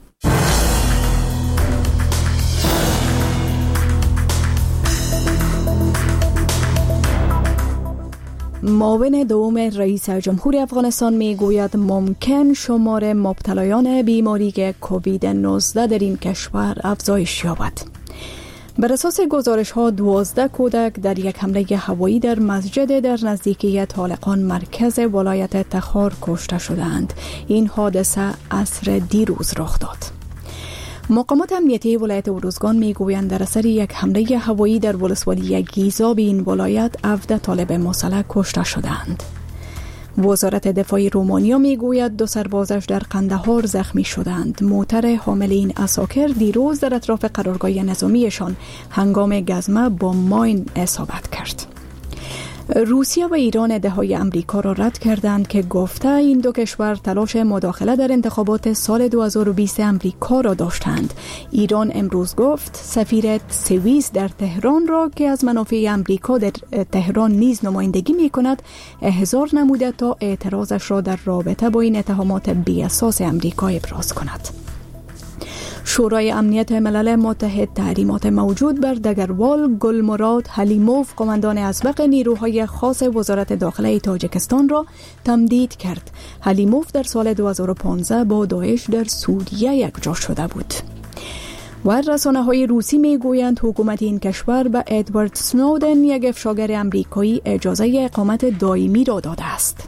معاون دوم رئیس جمهور افغانستان می گوید ممکن شمار مبتلایان بیماری کووید نوزده در این کشور افزایش یابد. بر اساس گزارش ها دوازده کودک در یک حمله هوایی در مسجد در نزدیکی طالقان مرکز ولایت تخار کشته شدند. این حادثه عصر دیروز رخ داد. مقامات امنیتی ولایت اروزگان میگویند در اثر یک حمله هوایی در ولسوالی گیزاب این ولایت هفده طالب مسلح کشته شدند. وزارت دفاع رومانیا میگوید دو سربازش در قندهار زخمی شدند. موتر حامل این عساکر دیروز در اطراف قرارگاه نظامیشان هنگام گزمه با ماین اصابت کرد. روسیه و ایران ادعای امریکا را رد کردند که گفته این دو کشور تلاش مداخله در انتخابات سال دو هزار و بیست امریکا را داشتند. ایران امروز گفت سفیر سوئیس در تهران را که از منافع امریکا در تهران نیز نمایندگی می کند احضار نموده تا اعتراضش را در رابطه با این اتهامات بی اساس امریکا ابراز کند. شورای امنیت ملل متحد تحریمات موجود بر دگروال گلمراد حلیموف قماندان اسبق نیروهای خاص وزارت داخله تاجیکستان را تمدید کرد. حلیموف در سال دو هزار و پانزده با داعش در سوریه یکجا شده بود. و رسانه‌های روسی میگویند حکومت این کشور به ادوارد سنودن یک افشاگر امریکایی اجازه اقامت دائمی را داده است.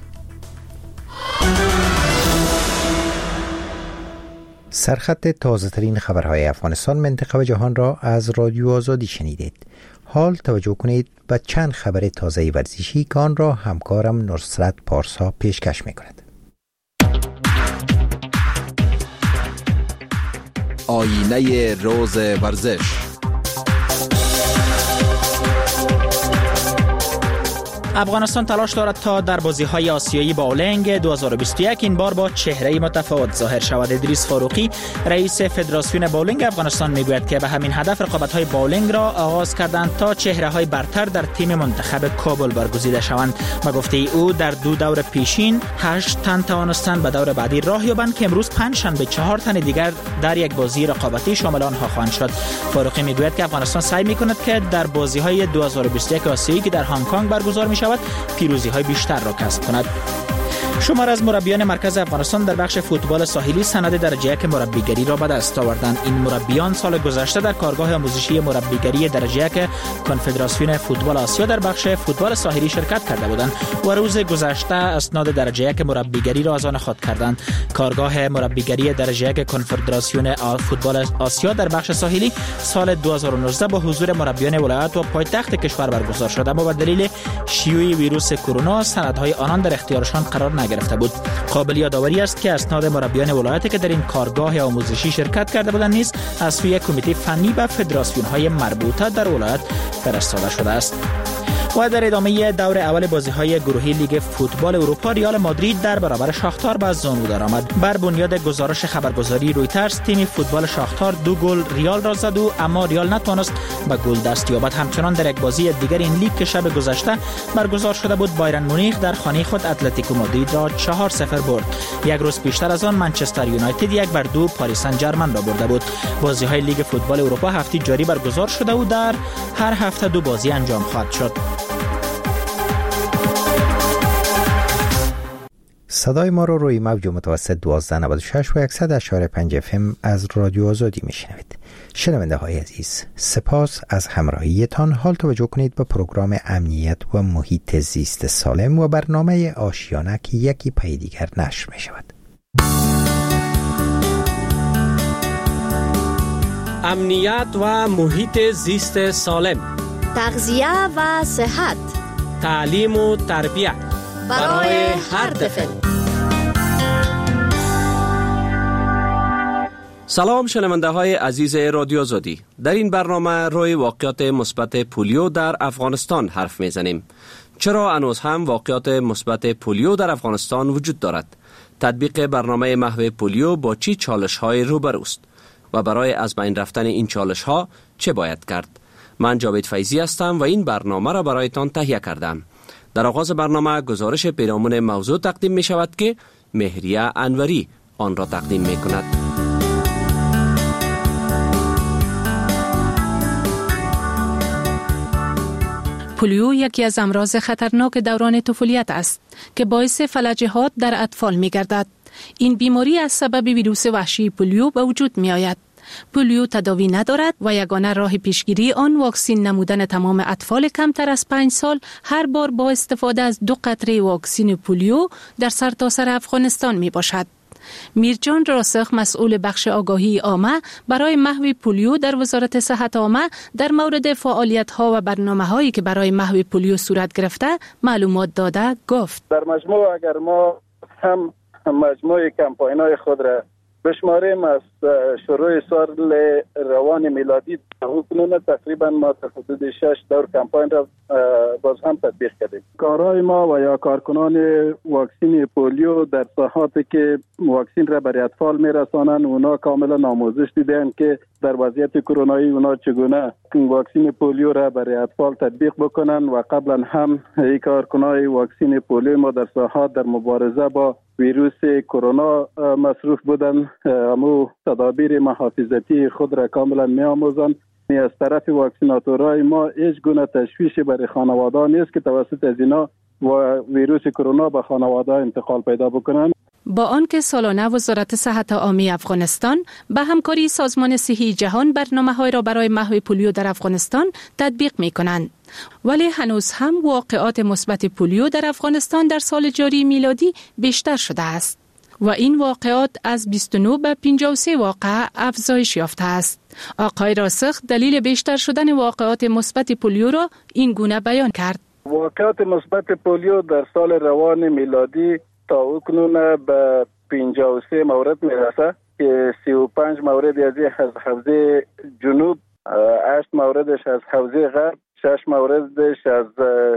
سرخط تازه ترین خبرهای افغانستان، منطقه و جهان را از رادیو آزادی شنیدید. حال توجه کنید به چند خبر تازه ورزشی که آن را همکارم نصرت پارسا پیشکش می‌کند. آینه روز ورزش. افغانستان تلاش دارد تا در بازی‌های آسیایی باولنگ دو هزار و بیست و یک این بار با چهره متفاوت ظاهر شود. ادریس فاروقی رئیس فدراسیون باولنگ افغانستان میگوید که به همین هدف رقابت‌های باولنگ را آغاز کردند تا چهره‌های برتر در تیم منتخب کابل برگزیده شوند. و گفته او در دو دور پیشین هشت تن توانستند به دور بعدی راه یابند که امروز پنج شنبه چهار تن دیگر در یک بازی رقابتی شامل آنها خواهند شد. فاروقی میگوید که افغانستان سعی می‌کند که در بازی‌های دو هزار و بیست و یک آسیایی که در هنگ کنگ برگزار می‌شود پیروزی های بیشتر را کسب کند. شمار از مربیان مرکز افغانستان در بخش فوتبال ساحلی سند درجه یک مربیگری را به دست آوردند. این مربیان سال گذشته در کارگاه آموزشی مربیگری درجه یک کنفدراسیون فوتبال آسیا در بخش فوتبال ساحلی شرکت کرده بودند و روز گذشته اسناد درجه یک مربیگری را از آن خود کردند. کارگاه مربیگری درجه یک کنفدراسیون فوتبال آسیا در بخش ساحلی سال دو هزار و نوزده با حضور مربیان ولایت و پایتخت کشور برگزار شد، اما به دلیل شیوع ویروس کرونا سندهای آنان در اختیارشان قرار نگرفته بود. قابل یادآوری است که اسناد مربیان ولایتی که در این کارگاه آموزشی شرکت کرده بودند نیز از سوی کمیته فنی و فدراسیون‌های مربوطه در ولایت فرستاده شده است. و در ادامه دور اول بازی‌های گروهی لیگ فوتبال اروپا ریال مادرید در برابر شاختار به زانو درآمد. بر بنیاد گزارش خبرگزاری رویترز تیم فوتبال شاختار دو گل ریال را زد و اما ریال نتوانست به گل دست یابد. همچنان در یک بازی دیگر این لیگ که شب گذشته برگزار شده بود بایرن مونیخ در خانه خود اتلتیکو مادرید را چهار صفر برد. یک روز پیشتر از آن منچستر یونایتد یک بر دو پاریس سن ژرمن را برده بود. بازی‌های لیگ فوتبال اروپا هفته جاری برگزار شده و در هر هفته دو بازی انجام خواهد شد. صدای ما رو روی موج متوسط دوازده نود و شش و صد و شش و پنج اف ام از رادیو آزادی میشنوید. شنونده های عزیز، سپاس از همراهیتان. حال توجه کنید به پروگرام امنیت و محیط زیست سالم و برنامه آشیانه که یکی پی دیگر نشر می شود. امنیت و محیط زیست سالم، تغذیه و صحت، تعلیم و تربیت برای هر طفل. سلام شنونده های عزیز رادیو آزادی. در این برنامه روی واقعات مثبت پولیو در افغانستان حرف میزنیم. چرا هنوز هم واقعات مثبت پولیو در افغانستان وجود دارد؟ تطبیق برنامه محو پولیو با چی چالش های روبروست و برای از بین رفتن این چالش ها چه باید کرد؟ من جاوید فیضی هستم و این برنامه را برایتان تهیه کردم. در آغاز برنامه گزارش پیرامون موضوع تقدیم می شود که مهریه انوری آن را تقدیم می کند. پولیو یکی از امراض خطرناک دوران طفولیت است که باعث فلجات در اطفال می گردد. این بیماری از سبب ویروس وحشی پولیو به وجود می آید. پولیو تداوی ندارد و یگانه راه پیشگیری آن واکسین نمودن تمام اطفال کمتر از پنج سال هر بار با استفاده از دو قطره واکسین پولیو در سرتاسر افغانستان می باشد. میرجان راسخ، مسئول بخش آگاهی عامه برای محو پولیو در وزارت صحت عامه، در مورد فعالیت‌ها و برنامه‌هایی که برای محو پولیو صورت گرفته معلومات داده گفت: در مجموع اگر ما هم مجموع کمپاین‌های خود را بشماریم، از شروع سال روان میلادی تا تقریبا ما تا حدود شش دور کمپاین را باز هم تطبیق کردیم. کارهای ما و یا کارکنان واکسین پولیو در ساحاتی که واکسین را برای اطفال میرسانند، اونا کاملا آموزش دیدن که در وضعیت کرونایی اونا چگونه واکسین پولیو را برای اطفال تطبیق بکنن و قبلا هم این کارکنان واکسین پولیو ما در ساحات در مبارزه با ویروس کرونا مصروف بودن، امو تدابیر محافظتی خود را کاملا می آموزند. از طرف واکسیناتورهای ما هیچ گونه تشویش برای خانواده نیست که توسط از اینا و ویروس کرونا به خانواده انتقال پیدا بکنند. با آنکه سالانه وزارت صحت عامه افغانستان به همکاری سازمان صحی جهان برنامه‌های را برای محو پولیو در افغانستان تطبیق می‌کنند، ولی هنوز هم واقعات مثبت پولیو در افغانستان در سال جاری میلادی بیشتر شده است و این واقعات از بیست و نه به پنجاه و سه واقعه افزایش یافته است. آقای راسخ دلیل بیشتر شدن واقعات مثبت پولیو را این گونه بیان کرد: واقعات مثبت پولیو در سال روان میلادی تا اکنون به پنجاه و سه مورد میرسه که سی و پنج مورد از حوزه جنوب، هشت موردش از حوزه غرب، شش موردش از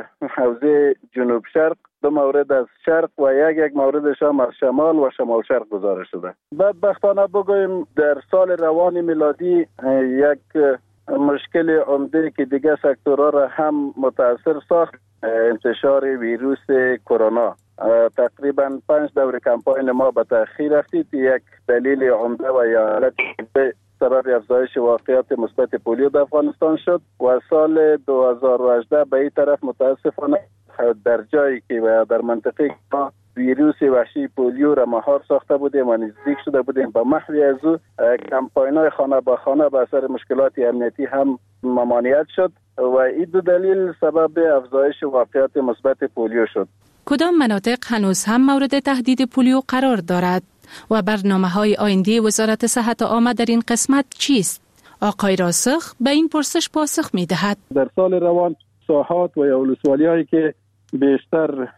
حوزه جنوب شرق، دو مورد از شرق و یک یک موردش هم از شمال و شمال شرق گزارش شده. بدبختانه بگوییم در سال روان میلادی یک مشکل عمده که دیگه سکتورها را هم متاثر ساخت، انتشار ویروس کرونا. تقریبا پنج دور کمپاین ما به تأخیر رفتید. یک دلیل عمده و یا علت سبب افزایش واقعات مثبت پولیو در افغانستان شد و سال دو هزار و هجده به این طرف متاسفانه در جایی که در منطقه ما ویروس وحشی پولیو را مهار ساخته بودیم و نزدیک شده بودیم به محو از او، کمپاین‌های خانه به خانه به اثر مشکلات امنیتی هم ممانعت شد و این دو دلیل سبب افزایش واقعات مثبت پولیو شد. کدام مناطق هنوز هم مورد تهدید پولیو قرار دارد و برنامه‌های آینده وزارت صحت عامه در این قسمت چیست؟ آقای راسخ به این پرسش پاسخ می‌دهد: در سال روان ساحات و یا ولسوالی‌هایی که بیشتر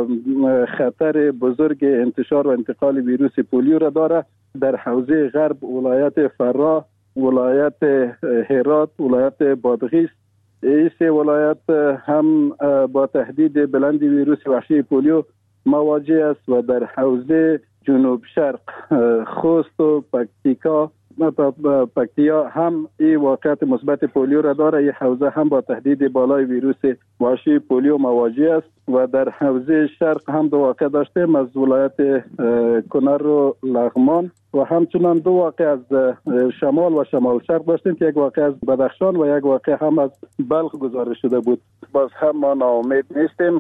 خطر بزرگ انتشار و انتقال ویروس پولیو را داره، در حوزه غرب ولایت فراه، ولایت هرات، ولایت بادغیس، این سه ولایت هم با تهدید بلند ویروس وحشی پولیو مواجه است و در حوزه جنوب شرق خوست و پکتیکا پکتیا هم این واقعیت مثبت پولیو را داره. این حوزه هم با تهدید بالای ویروس وحشی پولیو مواجه است و در حوزه شرق هم دو واقع داشتیم از ولایت کنر و لغمان و همچنان دو واقع از شمال و شمال شرق داشتیم که یک واقع از بدخشان و یک واقع هم از بلخ گزارش شده بود. باز هم ما ناامید نیستیم.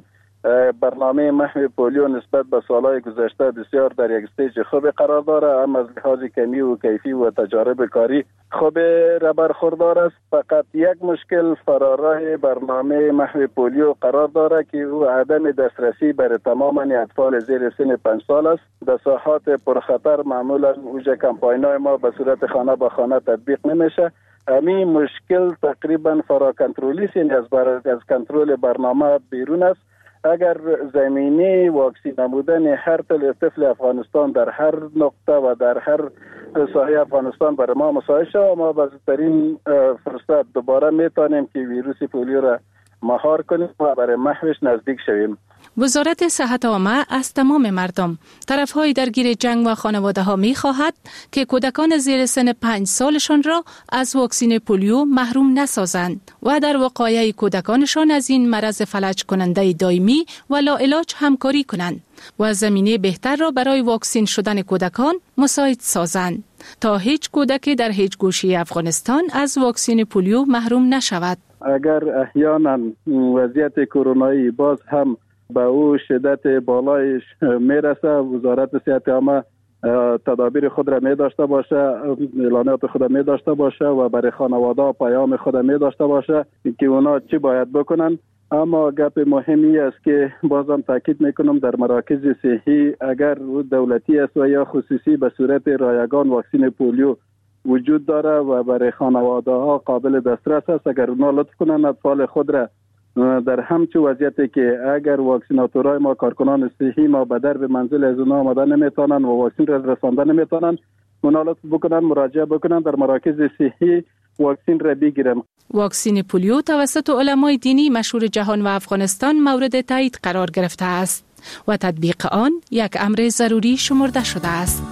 برنامه محو پولیو نسبت به سالهای گذشته بسیار در یک استیج خوب قرار داره، هم از لحاظ کمی و کیفی و تجارب کاری خوب را برخوردار است. فقط یک مشکل فرارای برنامه محو پولیو قرار داره که او عدم دسترسی بر تمام اطفال زیر سن پنج سال است. در ساحات پرخطر معمولا اوج کمپاین‌های ما به صورت خانه به خانه تطبیق نمیشه. همین مشکل تقریبا فرا کنترلی است، از بر از کنترل برنامه بیرون است. اگر زمینه واکسین نمودن هر طفل افغانستان در هر نقطه و در هر ساحه افغانستان برای ما مساعد شود، ما با بهترین فرصت دوباره میتونیم که ویروس پولیو را مهار کنیم و برای محوش نزدیک شویم. وزارت صحت عامه از تمام مردم، طرفهای درگیر جنگ و خانواده ها می خواهد که کودکان زیر سن پنج سالشان را از واکسین پولیو محروم نسازند و در وقایع کودکانشان از این مرض فلج کننده دائمی و لاعلاج همکاری کنند و زمینه بهتر را برای واکسین شدن کودکان مساعد سازند تا هیچ کودکی در هیچ گوشه افغانستان از واکسین پولیو محروم نشود. اگر احیانا وضعیت کرونایی باز هم به او شدت بالایش میرسه، وزارت صحت عامه تدابیر خود را می داشته باشه، اعلانات خود را می داشته باشه و برای خانواده پیام خود را می داشته باشه که اونا چی باید بکنن. اما گپ مهمی است که بازم تاکید میکنم در مراکز صحی اگر دولتی است و یا خصوصی به صورت رایگان واکسین پولیو وجود داره و برای خانواده ها قابل دسترس است. اگر اونا لطف کنن اطفال خود را در همچون وضعیتی که اگر واکسیناتورای ما کارکنان صحی ما به در به منزل از اونا آمدن نمیتونن و واکسین را رساندن نمیتونن، اونا لطف بکنن مراجعه بکنن در مراکز صحی واکسین را بگیرن. واکسین پولیو توسط علمای دینی مشهور جهان و افغانستان مورد تایید قرار گرفته است و تطبیق آن یک امر ضروری شمرده شده است.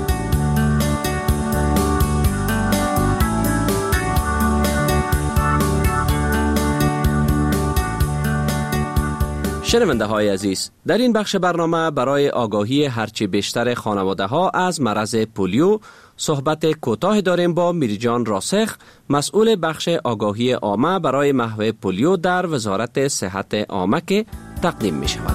شنونده های عزیز، در این بخش برنامه برای آگاهی هرچی بیشتر خانواده ها از مرض پولیو صحبت کوتاه داریم با میرجان راسخ، مسئول بخش آگاهی عامه برای محو پولیو در وزارت صحت عامه که تقدیم می شود.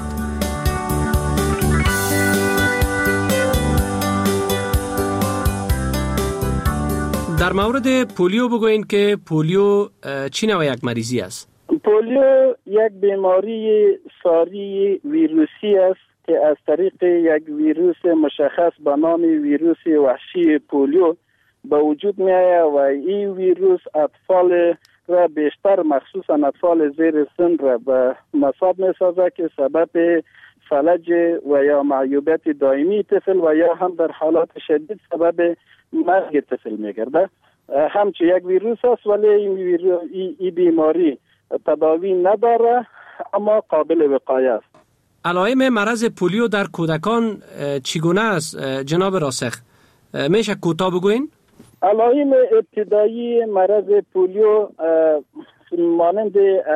در مورد پولیو بگوین که پولیو چی نوع یک مریضی است؟ پولیو یک بیماری ساری ویروسی است که از طریق یک ویروس مشخص به نام ویروس وحشی پولیو به وجود می آید و این ویروس اطفال را بیشتر مخصوصا اطفال زیر سن را به مصاب می سازد که سبب فلج و یا معیوبیت دائمی طفل و یا هم در حالات شدید سبب مرگ طفل می گردد. همچون یک ویروس است ولی این, این بیماری تداوی نداره اما قابل وقایه است. علائم مرض پولیو در کودکان چگونه است جناب راسخ؟ میشه کوتاه بگوین؟ علائم ابتدایی مرض پولیو مانند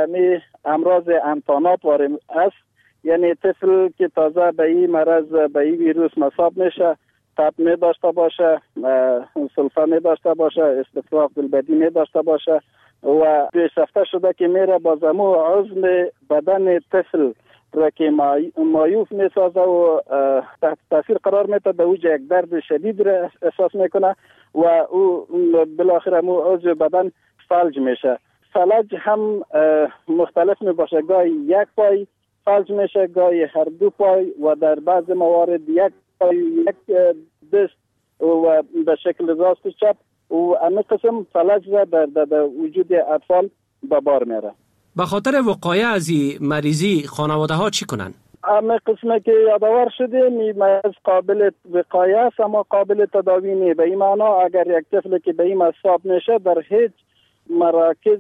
امراض امتحانات وارد است، یعنی طفل که تازه به این مرض به این ویروس مصاب میشه تب می داشته باشه، سلفه می داشته باشه، استفراغ دلبدی می داشته باشه و پیشرفته شده که میره با زمو عضم بدن طفل را که مایوف می سازه و تحت تاثیر قرار میده، به اوج یک درد شدید را احساس میکنه و او بالاخره مو عضو بدن فلج میشه. فلج هم مختلف می باشه، گاهی یک پای فلج میشه، گاهی هر دو پای و در بعض موارد یک پای یک دست و به شکل راست و چپ و همه قسم فلج را در, در, در وجود اطفال به بار میره. به خاطر وقایع از این مریضی خانواده ها چی کنن؟ همه قسمه که یادآور شده مرض قابل وقایه است اما قابل تداوی نیست. به این معنا اگر یک طفل که به این مصاب میشه در هیچ مراکز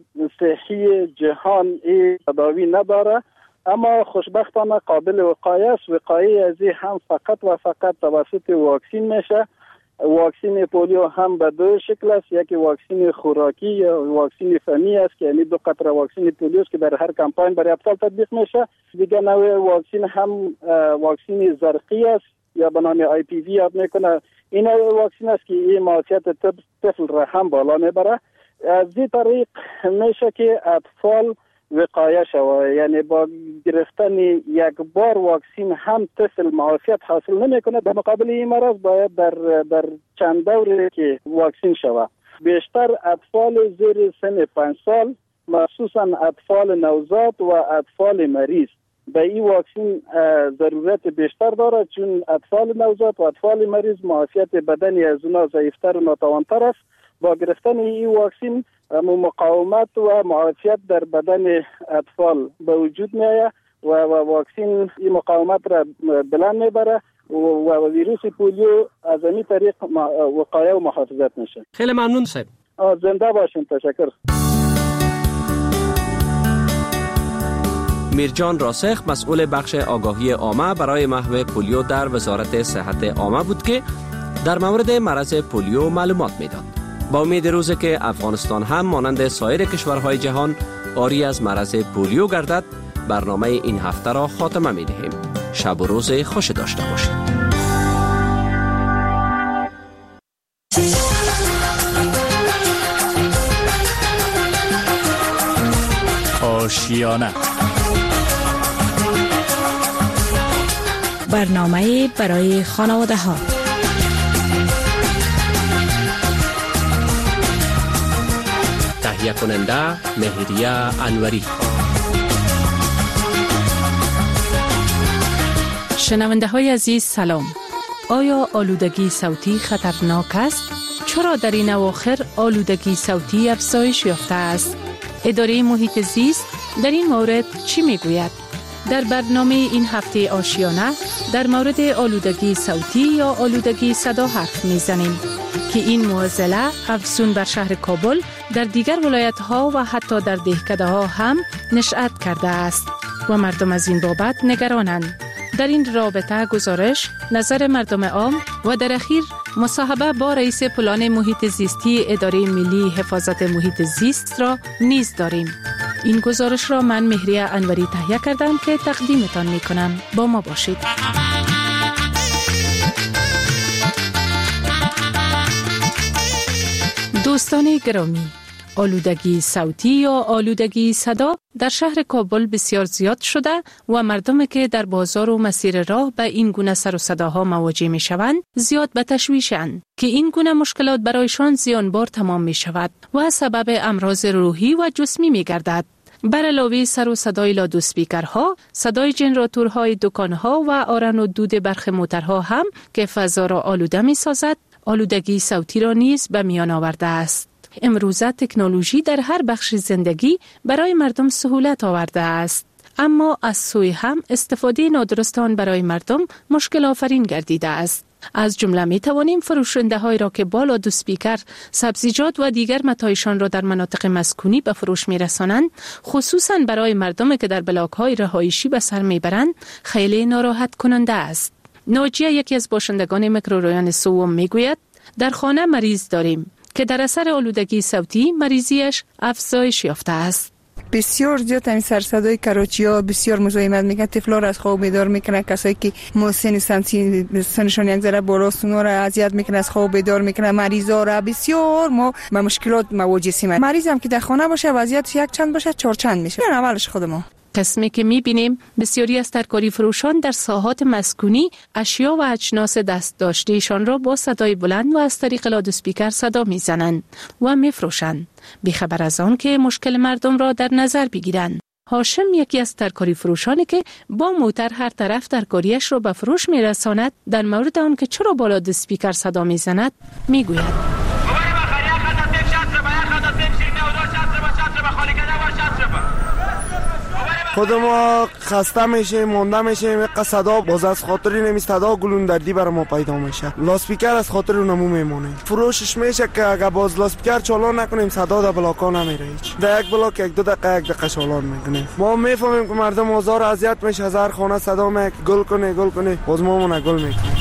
صحی جهان این تداوی نداره، اما خوشبختانه قابل وقایه است. وقایه از این هم فقط و فقط توسط واکسین میشه. واکسین پولیو هم به دو شکل است، یکی واکسین خوراکی یا واکسین فنی است که یعنی دو قطره واکسین پولیو است که در هر کمپاین برای اطفال تطبیق میشه. دیگه نوع واکسین هم واکسین زرقی است یا به نام آی پی وی یاد میکنه. این واکسین است که این موثریت طفل را هم بالا میبره. از این طریق میشه که اطفال وقایه شود. یعنی با گرفتن یک بار واکسین هم طفل معافیت حاصل نمیکنه، در مقابل این مرض باید در در چند دوره که واکسین شود. بیشتر اطفال زیر سن پنج سال، مخصوصا اطفال نوزاد و اطفال مریض، به این واکسین ضرورت بیشتر دارد، چون اطفال نوزاد و اطفال مریض معافیت بدنی از اونا ضعیفتر و ناتوانتر است. با گرفتن این واکسین مقاومت و معافیت در بدن اطفال به وجود میآید و واکسین این مقاومت را بلند میبره و ویروس پولیو از این طریق وقایه و محافظت میشه. خیلی ممنون صاحب. زنده باشین. تشکر. میرجان راسخ مسئول بخش آگاهی عامه برای محو پولیو در وزارت صحت عامه بود که در مورد مرض پولیو معلومات میداد. با امید روزی که افغانستان هم مانند سایر کشورهای جهان عاری از مرض پولیو گردد، برنامه این هفته را خاتمه می دهیم. شب و روز خوش داشته باشید. آشیانه برنامه برای خانواده ها. تهیه کننده مهریه انوری. شنونده های عزیز سلام. آیا آلودگی صوتی خطرناک است؟ چرا در این اواخر آلودگی صوتی افزایش یافته است؟ اداره محیط زیست در این مورد چی میگوید؟ در برنامه این هفته آشیانه در مورد آلودگی صوتی یا آلودگی صدا حرف میزنیم که این معضله افزون بر شهر کابل در دیگر ولایت‌ها و حتی در دهکده‌ها هم نشأت کرده است و مردم از این بابت نگرانند. در این رابطه گزارش، نظر مردم عام و در اخیر مصاحبه با رئیس پلان محیط زیستی اداره ملی حفاظت محیط زیست را نیز داریم. این گزارش را من مهریه انوری تهیه کردم که تقدیمتان می کنم. با ما باشید. دوستان گرامی، آلودگی صوتی یا آلودگی صدا در شهر کابل بسیار زیاد شده و مردم که در بازار و مسیر راه به این گونه سر و صداها مواجه می شوند زیاد به تشویشند که این گونه مشکلات برایشان زیانبار تمام می شود و سبب امراض روحی و جسمی می گردد. بر علاوه سر و صدای لادوسپیکرها، صدای جنراتورهای دکانها و آرن و دود برخ موترها هم که فضا را آلوده می سازد، آلودگی صوتی را نیز به میان آورده است. امروزه تکنولوژی در هر بخش زندگی برای مردم سهولت آورده است، اما از سوی هم استفاده نادرست آن برای مردم مشکل آفرین گردیده است. از جمله می توانیم فروشنده های را که با لادوسپیکر سبزیجات و دیگر متاعشان را در مناطق مسکونی به فروش می رسانند، خصوصا برای مردم که در بلاک های رهایشی به سر می برند، خیلی ناراحت کننده است. ناجیه، یکی از باشندگان میکرورایون سوم، می گوید در خانه مریض داریم که در اثر آلودگی صوتی مریضیش افزایش یافته است. بسیار زیاد همین سر صدای کراچی‌ها بسیار مزاحمت میکنه، طفلا را از خواب بیدار میکنه، کسایی که مسن سنتی سنشان یک ذره بالاست اونا را اذیت میکنه، از خواب بیدار میکنه، مریضا را بسیار ما با مشکلات مواجه هستیم. مریض هم که در خانه باشه وضعیتش یک چند باشه چهار چند میشه. این اولش خود ما قسمی که میبینیم بسیاری از ترکاری فروشان در ساحات مسکونی اشیا و اجناس دست داشتهشان را با صدای بلند و از طریق لادوسپیکر صدا میزنند و میفروشند، بیخبر از آن که مشکل مردم را در نظر بگیرند. هاشم، یکی از ترکاری فروشانی که با موتر هر طرف ترکاریش را به فروش میرساند، در مورد آن که چرا با لادوسپیکر صدا میزند میگوید: خود ما خسته میشه، مونده میشه، صدا باز از خاطر نمی صدا گلون دردی برای ما پیدا میشه. لاسپیکر از خاطر اونمو میمونه. فروشش میشه که اگه باز لاسپیکر چالان نکنیم صدا در بلاکا نمیره هیچ. در یک بلاک یک دو دقیقه یک دقیقه چالان میکنیم. ما میفهمیم که مردم آزار اذیت میشه، از هر خانه صدا میک گل کنه گل کنه، باز ما مون گل میکنیم.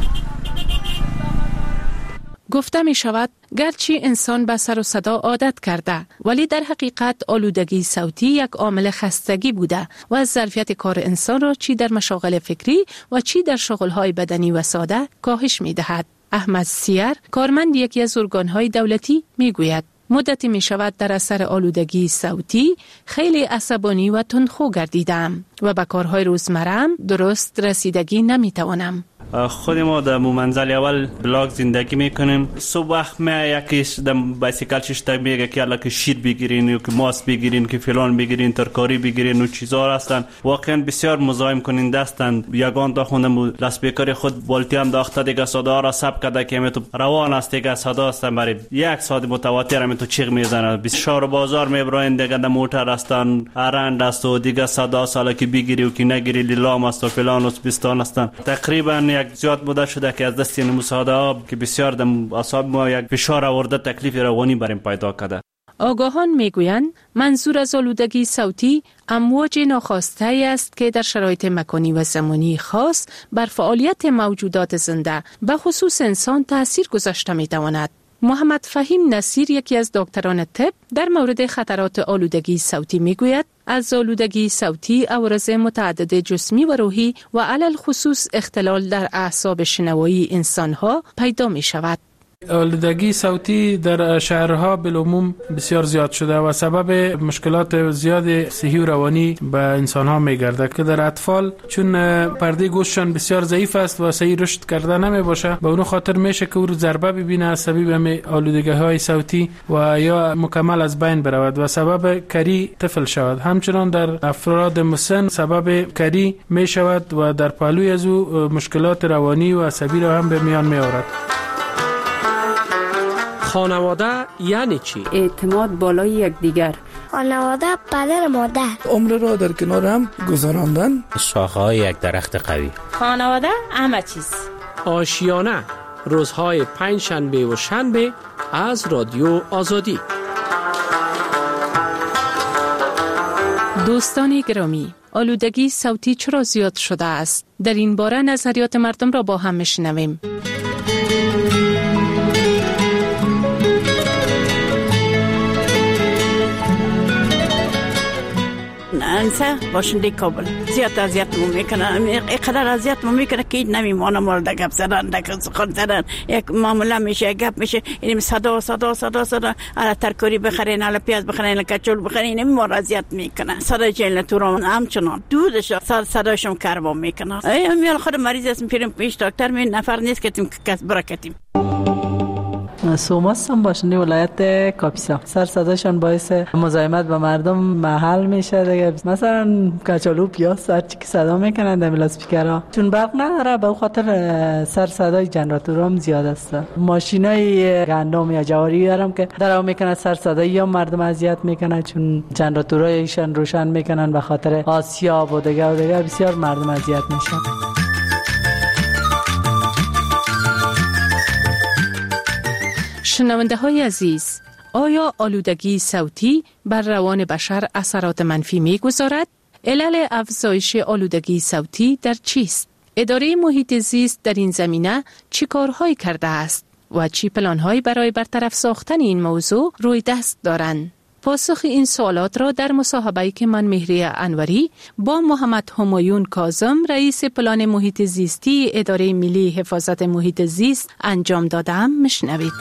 گفته می شود گرچه انسان به سر و صدا عادت کرده، ولی در حقیقت آلودگی صوتی یک عامل خستگی بوده و از ظرفیت کار انسان را چی در مشاغل فکری و چی در شغل‌های بدنی و ساده کاهش می دهد. احمد سیر، کارمند یکی از ارگان‌های دولتی، می گوید: مدتی می شود در اثر آلودگی صوتی خیلی عصبانی و تندخو گردیدم و به کارهای روزمرم درست رسیدگی نمی توانم. خود ما در منزل اول بلاک زندگی میکنیم. صبح وقت ما یکیش در بایسیکل ششتک میگه که الان که شیر بگیرین یا که ماست بگیرین که فلان بگیرین ترکاری بگیرین و چیزا هستن واقعا بسیار مزاحم کننده هستند. یگان تا خوندم لاسپیکر خود والتی هم داخته دیگه صدا را ثبت کرده که تو روان است دیگه صدا هستن برای یک ساعت متواتر هم تو چیغ میزنه. بسیار بازار میبرین دیگه در موتر هستن ارند است و دیگه صدا سالا که بگیری و که نگیری لیلام است و فلان است بستان هستن. تقریبا یک زیاد بوده شده که از دست این مساعده که بسیار در اعصاب ما یک فشار آورده تکلیف روانی بریم پیدا کرده. آگاهان میگویند منظور از آلودگی صوتی امواج ناخواسته است که در شرایط مکانی و زمانی خاص بر فعالیت موجودات زنده به خصوص انسان تأثیر گذاشته میتواند. محمد فهیم نصیر یکی از دکتران طب در مورد خطرات آلودگی صوتی میگوید از آلودگی صوتی عوارض متعدد جسمی و روحی و علل خصوص اختلال در اعصاب شنوایی انسانها پیدا می شود. آلودگی صوتی در شهرها بالعموم بسیار زیاد شده و سبب مشکلات زیاد صحی و روانی به انسانها میگرده که در اطفال چون پرده گوششان بسیار ضعیف است و صحیح رشد کرده نمی باشه به اون خاطر میشه که او ضربه ببینه از سبب آلودگی های صوتی و یا مکمل از بین برود و سبب کری طفل شود. همچنان در افراد مسن سبب کری می شود و در پهلوی از او مشکلات روانی و عصبی را هم به میان می آورد. خانواده یعنی چی؟ اعتماد بالای یکدیگر. خانواده پدر مادر. عمر را در کنار هم گذراندن. شاخه‌های یک درخت قوی. خانواده همه چیز. آشیانه روزهای پنج شنبه و شنبه از رادیو آزادی. دوستان گرامی، آلودگی صوتی چرا زیاد شده است؟ در این باره نظریات مردم را با هم میشنویم. انسان باشنده کابل زیاد اذیت مو میکنه. اینقدر اذیت مو میکنه که نمیمونه مال گپ زدن دک سخن زدن یک معامله میشه گپ میشه این صدا صدا صدا صدا الا ترکاری بخرین الا پیاز بخرین الا کچول بخرین این ما اذیت میکنه. صدا جیل تو رو همچنان دودش صداشم کربا میکنه. ای میال خود مریض اسم پیرم پیش دکتر می نفر نیست که تیم کس برکتیم. سوماس هم باشنده ولایت کاپیسا. سر صداشان باعث مزاحمت با مردم محل میشه دیگه. مثلا کچالو پیاز هر چی که صدا میکنن در لاسپیکرها چون برق نداره به خاطر سر صدای جنراتورها هم زیاد است. ماشینای گندم یا جواری دارم که درام میکنه سر صدای یا مردم اذیت میکنه چون جنراتورایشان روشن میکنن به خاطر آسیاب و دیگه و دیگه بسیار مردم اذیت میشن. شنونده های عزیز، آیا آلودگی صوتی بر روان بشر اثرات منفی می گذارد؟ علل افزایش آلودگی صوتی در چیست؟ اداره محیط زیست در این زمینه چی کارهایی کرده است و چی پلانهایی برای برطرف ساختن این موضوع روی دست دارند؟ پاسخ این سوالات را در مصاحبه‌ای که من مهری انوری با محمد همایون کاظم رئیس پلان محیط زیستی اداره ملی حفاظت محیط زیست انجام دادم میشنوید.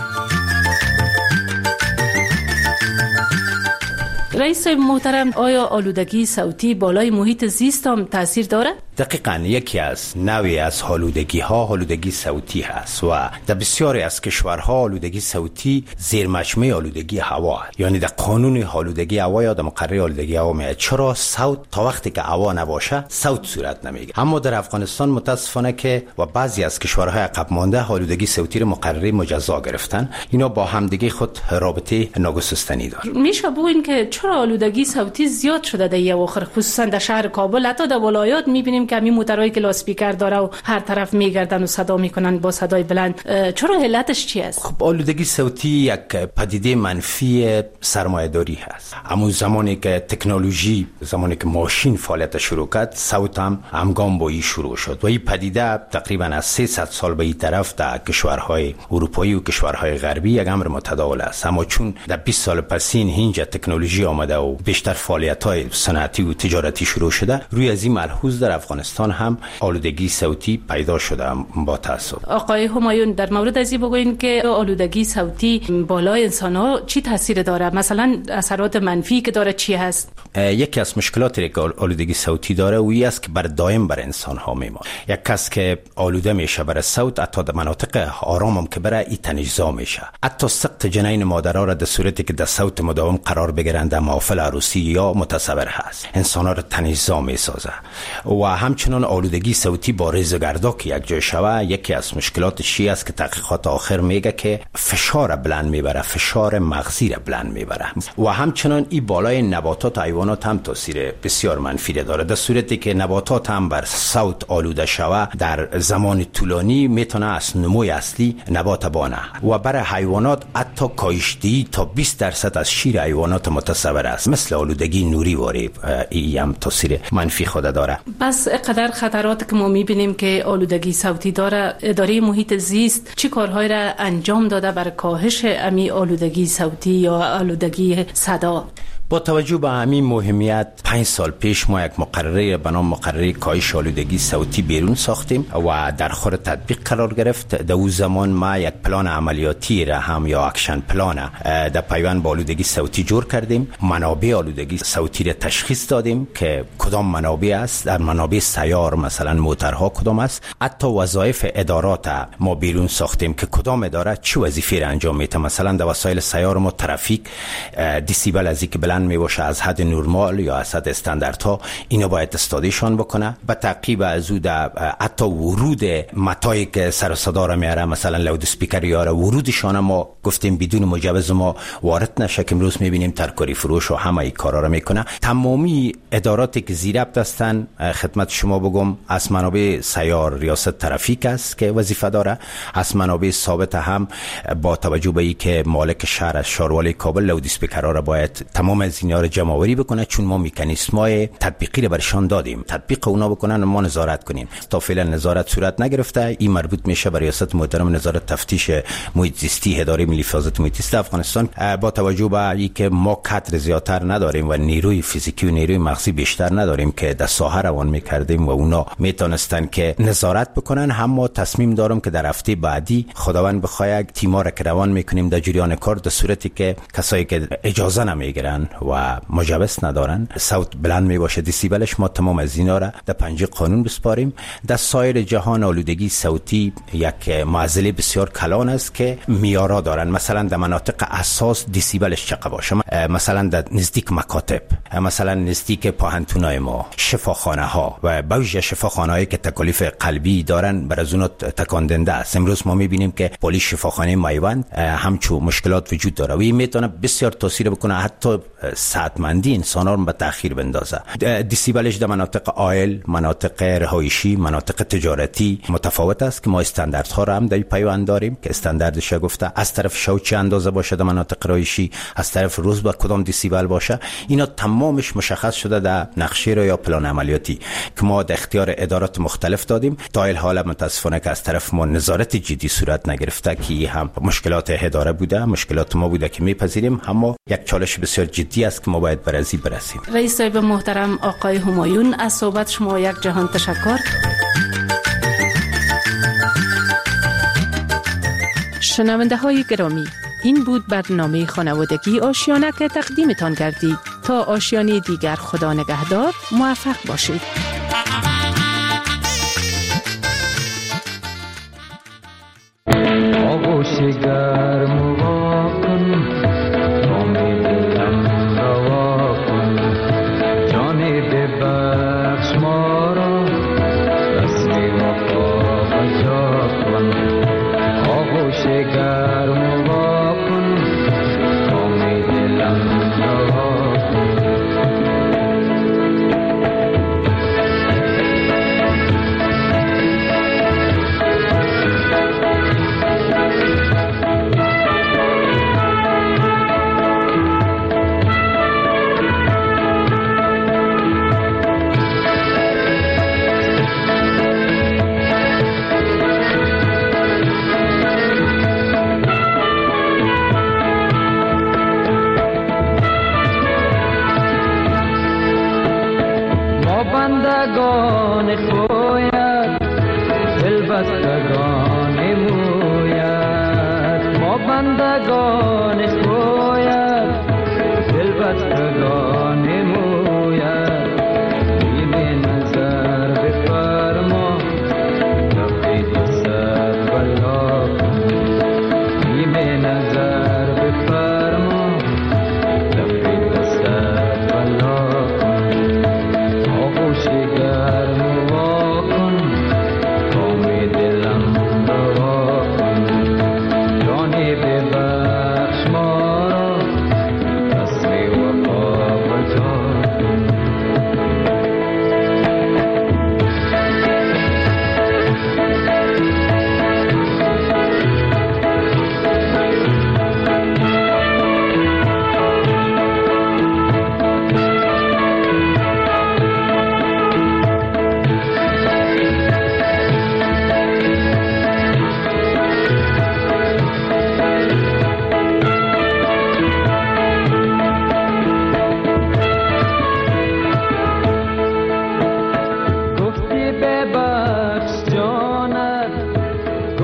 رئیس محترم، آیا آلودگی صوتی بالای محیط زیست هم تاثیر داره؟ دقیقاً یکی از نوعی از آلودگی ها آلودگی صوتی هست و در بسیاری از کشورها آلودگی صوتی زیر مجموعه آلودگی هوا است. یعنی در قانون آلودگی هوا یا در مقرره آلودگی هوا میاد چرا صوت تا وقتی که هوا نباشه صوت صورت نمیگیره. اما در افغانستان متاسفانه که و بعضی از کشورهای عقب مانده آلودگی صوتی رو مقرره مجزا گرفتن. اینا با همدیگه خود رابطه ناگسستنی داره. میشه بگوین که چرا آلودگی صوتی زیاد شده در یه اواخر خصوصا در شهر کابل، حتی در ولایات میبینیم که همین موترهایی که لاسپیکر داره و هر طرف میگردن و صدا میکنن با صدای بلند. چرا علتش چی است؟ خب آلودگی صوتی یک پدیده منفی سرمایه‌داری هست. اما زمانی که تکنولوژی زمانی که ماشین فعالیت شروع کرد صوت هم همگام با این شروع شد و این پدیده تقریبا از سیصد سال به این طرف در کشورهای اروپایی و کشورهای غربی یک امر متداول است. اما چون در بیست سال پسین اینجا تکنولوژی آمده و بیشتر فعالیت‌های صنعتی و تجارتی شروع شده، روی از این ملحوظ در افغانستان افغانستان هم آلودگی صوتی پیدا شده با تاسف. آقای همایون در مورد ازی بگوین که آلودگی صوتی بالای انسان ها چی تاثیر داره؟ مثلا اثرات منفی که داره چی هست؟ یکی از مشکلاتی که آلودگی صوتی داره وی است که بر دائم بر انسان ها میمونه. یک کس که آلوده میشه بر صوت، حتی در مناطق آرام هم که بره ای تنش‌زا میشه. حتی سقط جنین مادرها را در صورتی که در صوت مداوم قرار بگیرند در محافل عروسی یا متصور هست، انسان ها را تنش‌زا میسازه. و همچنان آلودگی صوتی با ریزگردا که یک جای شوه، یکی از مشکلاتش چی است که تحقیقات آخر میگه که فشار بلند میبره، فشار مغزی را بلند میبره. و همچنان این بالای نباتات و حیوانات هم تاثیر بسیار منفی داره. در صورتی که نباتات هم بر صوت آلوده شوه، در زمان طولانی میتونه از نموی اصلی نبات بانه. و برای حیوانات حتی کاهش‌دهی تا بیست درصد از شیر حیوانات متصور است، مثل آلودگی نوری واری ای هم تاثیر منفی خود داره. بس قدر خطرات که ما میبینیم که آلودگی صوتی داره، اداره محیط زیست چی کارهای را انجام داده برای کاهش امی آلودگی صوتی یا آلودگی صدا؟ با توجه به همین مهمیت پنج سال پیش ما یک مقرره به نام مقرره کاهش آلودگی صوتی بیرون ساختیم و در خور تطبیق قرار گرفت. در اون زمان ما یک پلان عملیاتی را هم یا اکشن پلان در پیوند با آلودگی صوتی جور کردیم. منابع آلودگی صوتی را تشخیص دادیم که کدام منابع است، در منابع سیار مثلا موترها کدام است. حتی وظایف ادارات ما بیرون ساختیم که کدام اداره چه وظیفه را انجام میده. مثلا در وسایل سیار ما ترافیک دیسیبل از اینکه بلند می باشه از حد نرمال یا از حد استانداردها، اینو باید استادیشان بکنه. به تعقیب از او در حتی ورود متایی که سر و صدا را میاره، مثلا لاود اسپیکر یاره، ورودشان ما گفتیم بدون مجوز ما وارد نشه که امروز میبینیم ترکاری فروش و همه این کارا را میکنه. تمامی اداراتی که زیر ابط هستن خدمت شما بگم، از منابع سیار ریاست ترافیک است که وظیفه داره، از منابع ثابت هم با توجه به اینکه مالک شهر از شاروالی کابل لاود اسپیکرها را باید تمام از اینا رو جمع آوری بکنه، چون ما مکانیزم‌های تطبیقی رو برشان دادیم، تطبیق اونا بکنن و ما نظارت کنیم. تا فعلا نظارت صورت نگرفته. این مربوط میشه به ریاست محترم نظارت تفتیش محیط زیستی اداره ملی حفاظت محیط زیست افغانستان. با توجه به اینکه ما کادر زیادتر نداریم و نیروی فیزیکی و نیروی مغزی بیشتر نداریم که در ساحه روان میکردیم و اونا میتونستن که نظارت بکنن، هم ما تصمیم دارم که در هفته بعدی خداوند بخواد تیم‌ها را که روان میکنیم در جریان کار، در صورتی که کسایی که اجازه نمیگیرن و مجوز ندارن، صوت بلند می باشه دیسیبلش، ما تمام از اینا را در پنجه قانون بسپاریم. در سایر جهان آلودگی صوتی یک معضله بسیار کلان است که میارا دارن. مثلا در مناطق اساس دیسیبلش چقدر باشه، مثلا در نزدیک مکاتب، مثلا نزدیک پاهنتونای ما، شفاخانه ها و بعضی شفاخانه هایی که تکالیف قلبی دارن بر از اون تکان دهنده است. امروز ما میبینیم که پلیس شفاخانه میوند همچو مشکلات وجود داره و این میتونه بسیار تاثیر بکنه، حتی ساعتمندی انسان ها رو به تأخیر بندازه. دیسیبلش در مناطق آیل، مناطق رهایشی، مناطق تجارتی متفاوت است که ما استانداردها رو هم در پیوند داریم که استانداردش گفته از طرف شو چه اندازه باشه در مناطق رهایشی، از طرف روز با کدام دیسیبل باشه. اینا تمامش مشخص شده در نقشه رو یا پلان عملیاتی که ما در اختیار ادارات مختلف دادیم. تا این حال متاسفانه که از طرف ما نظارت جدی صورت نگرفته که هم مشکلات اداره بوده، مشکلات ما بوده که میپذیریم، اما یک چالش بسیار جدی است که ما باید برازی برسیم. رئیس صاحب محترم آقای همایون، از صحبت شما یک جهان تشکر. شنونده های گرامی، این بود برنامه خانوادگی آشیانه که تقدیمتان کردید. تا آشیانه دیگر خدا نگهدار، موفق باشید. آغوش گرم و واکن، نام دلم روا کن، جان ببخش ما را، رسم وفا بجا کن. آغوش گرم و واکن، نام دلم روا کن. بندگانش روی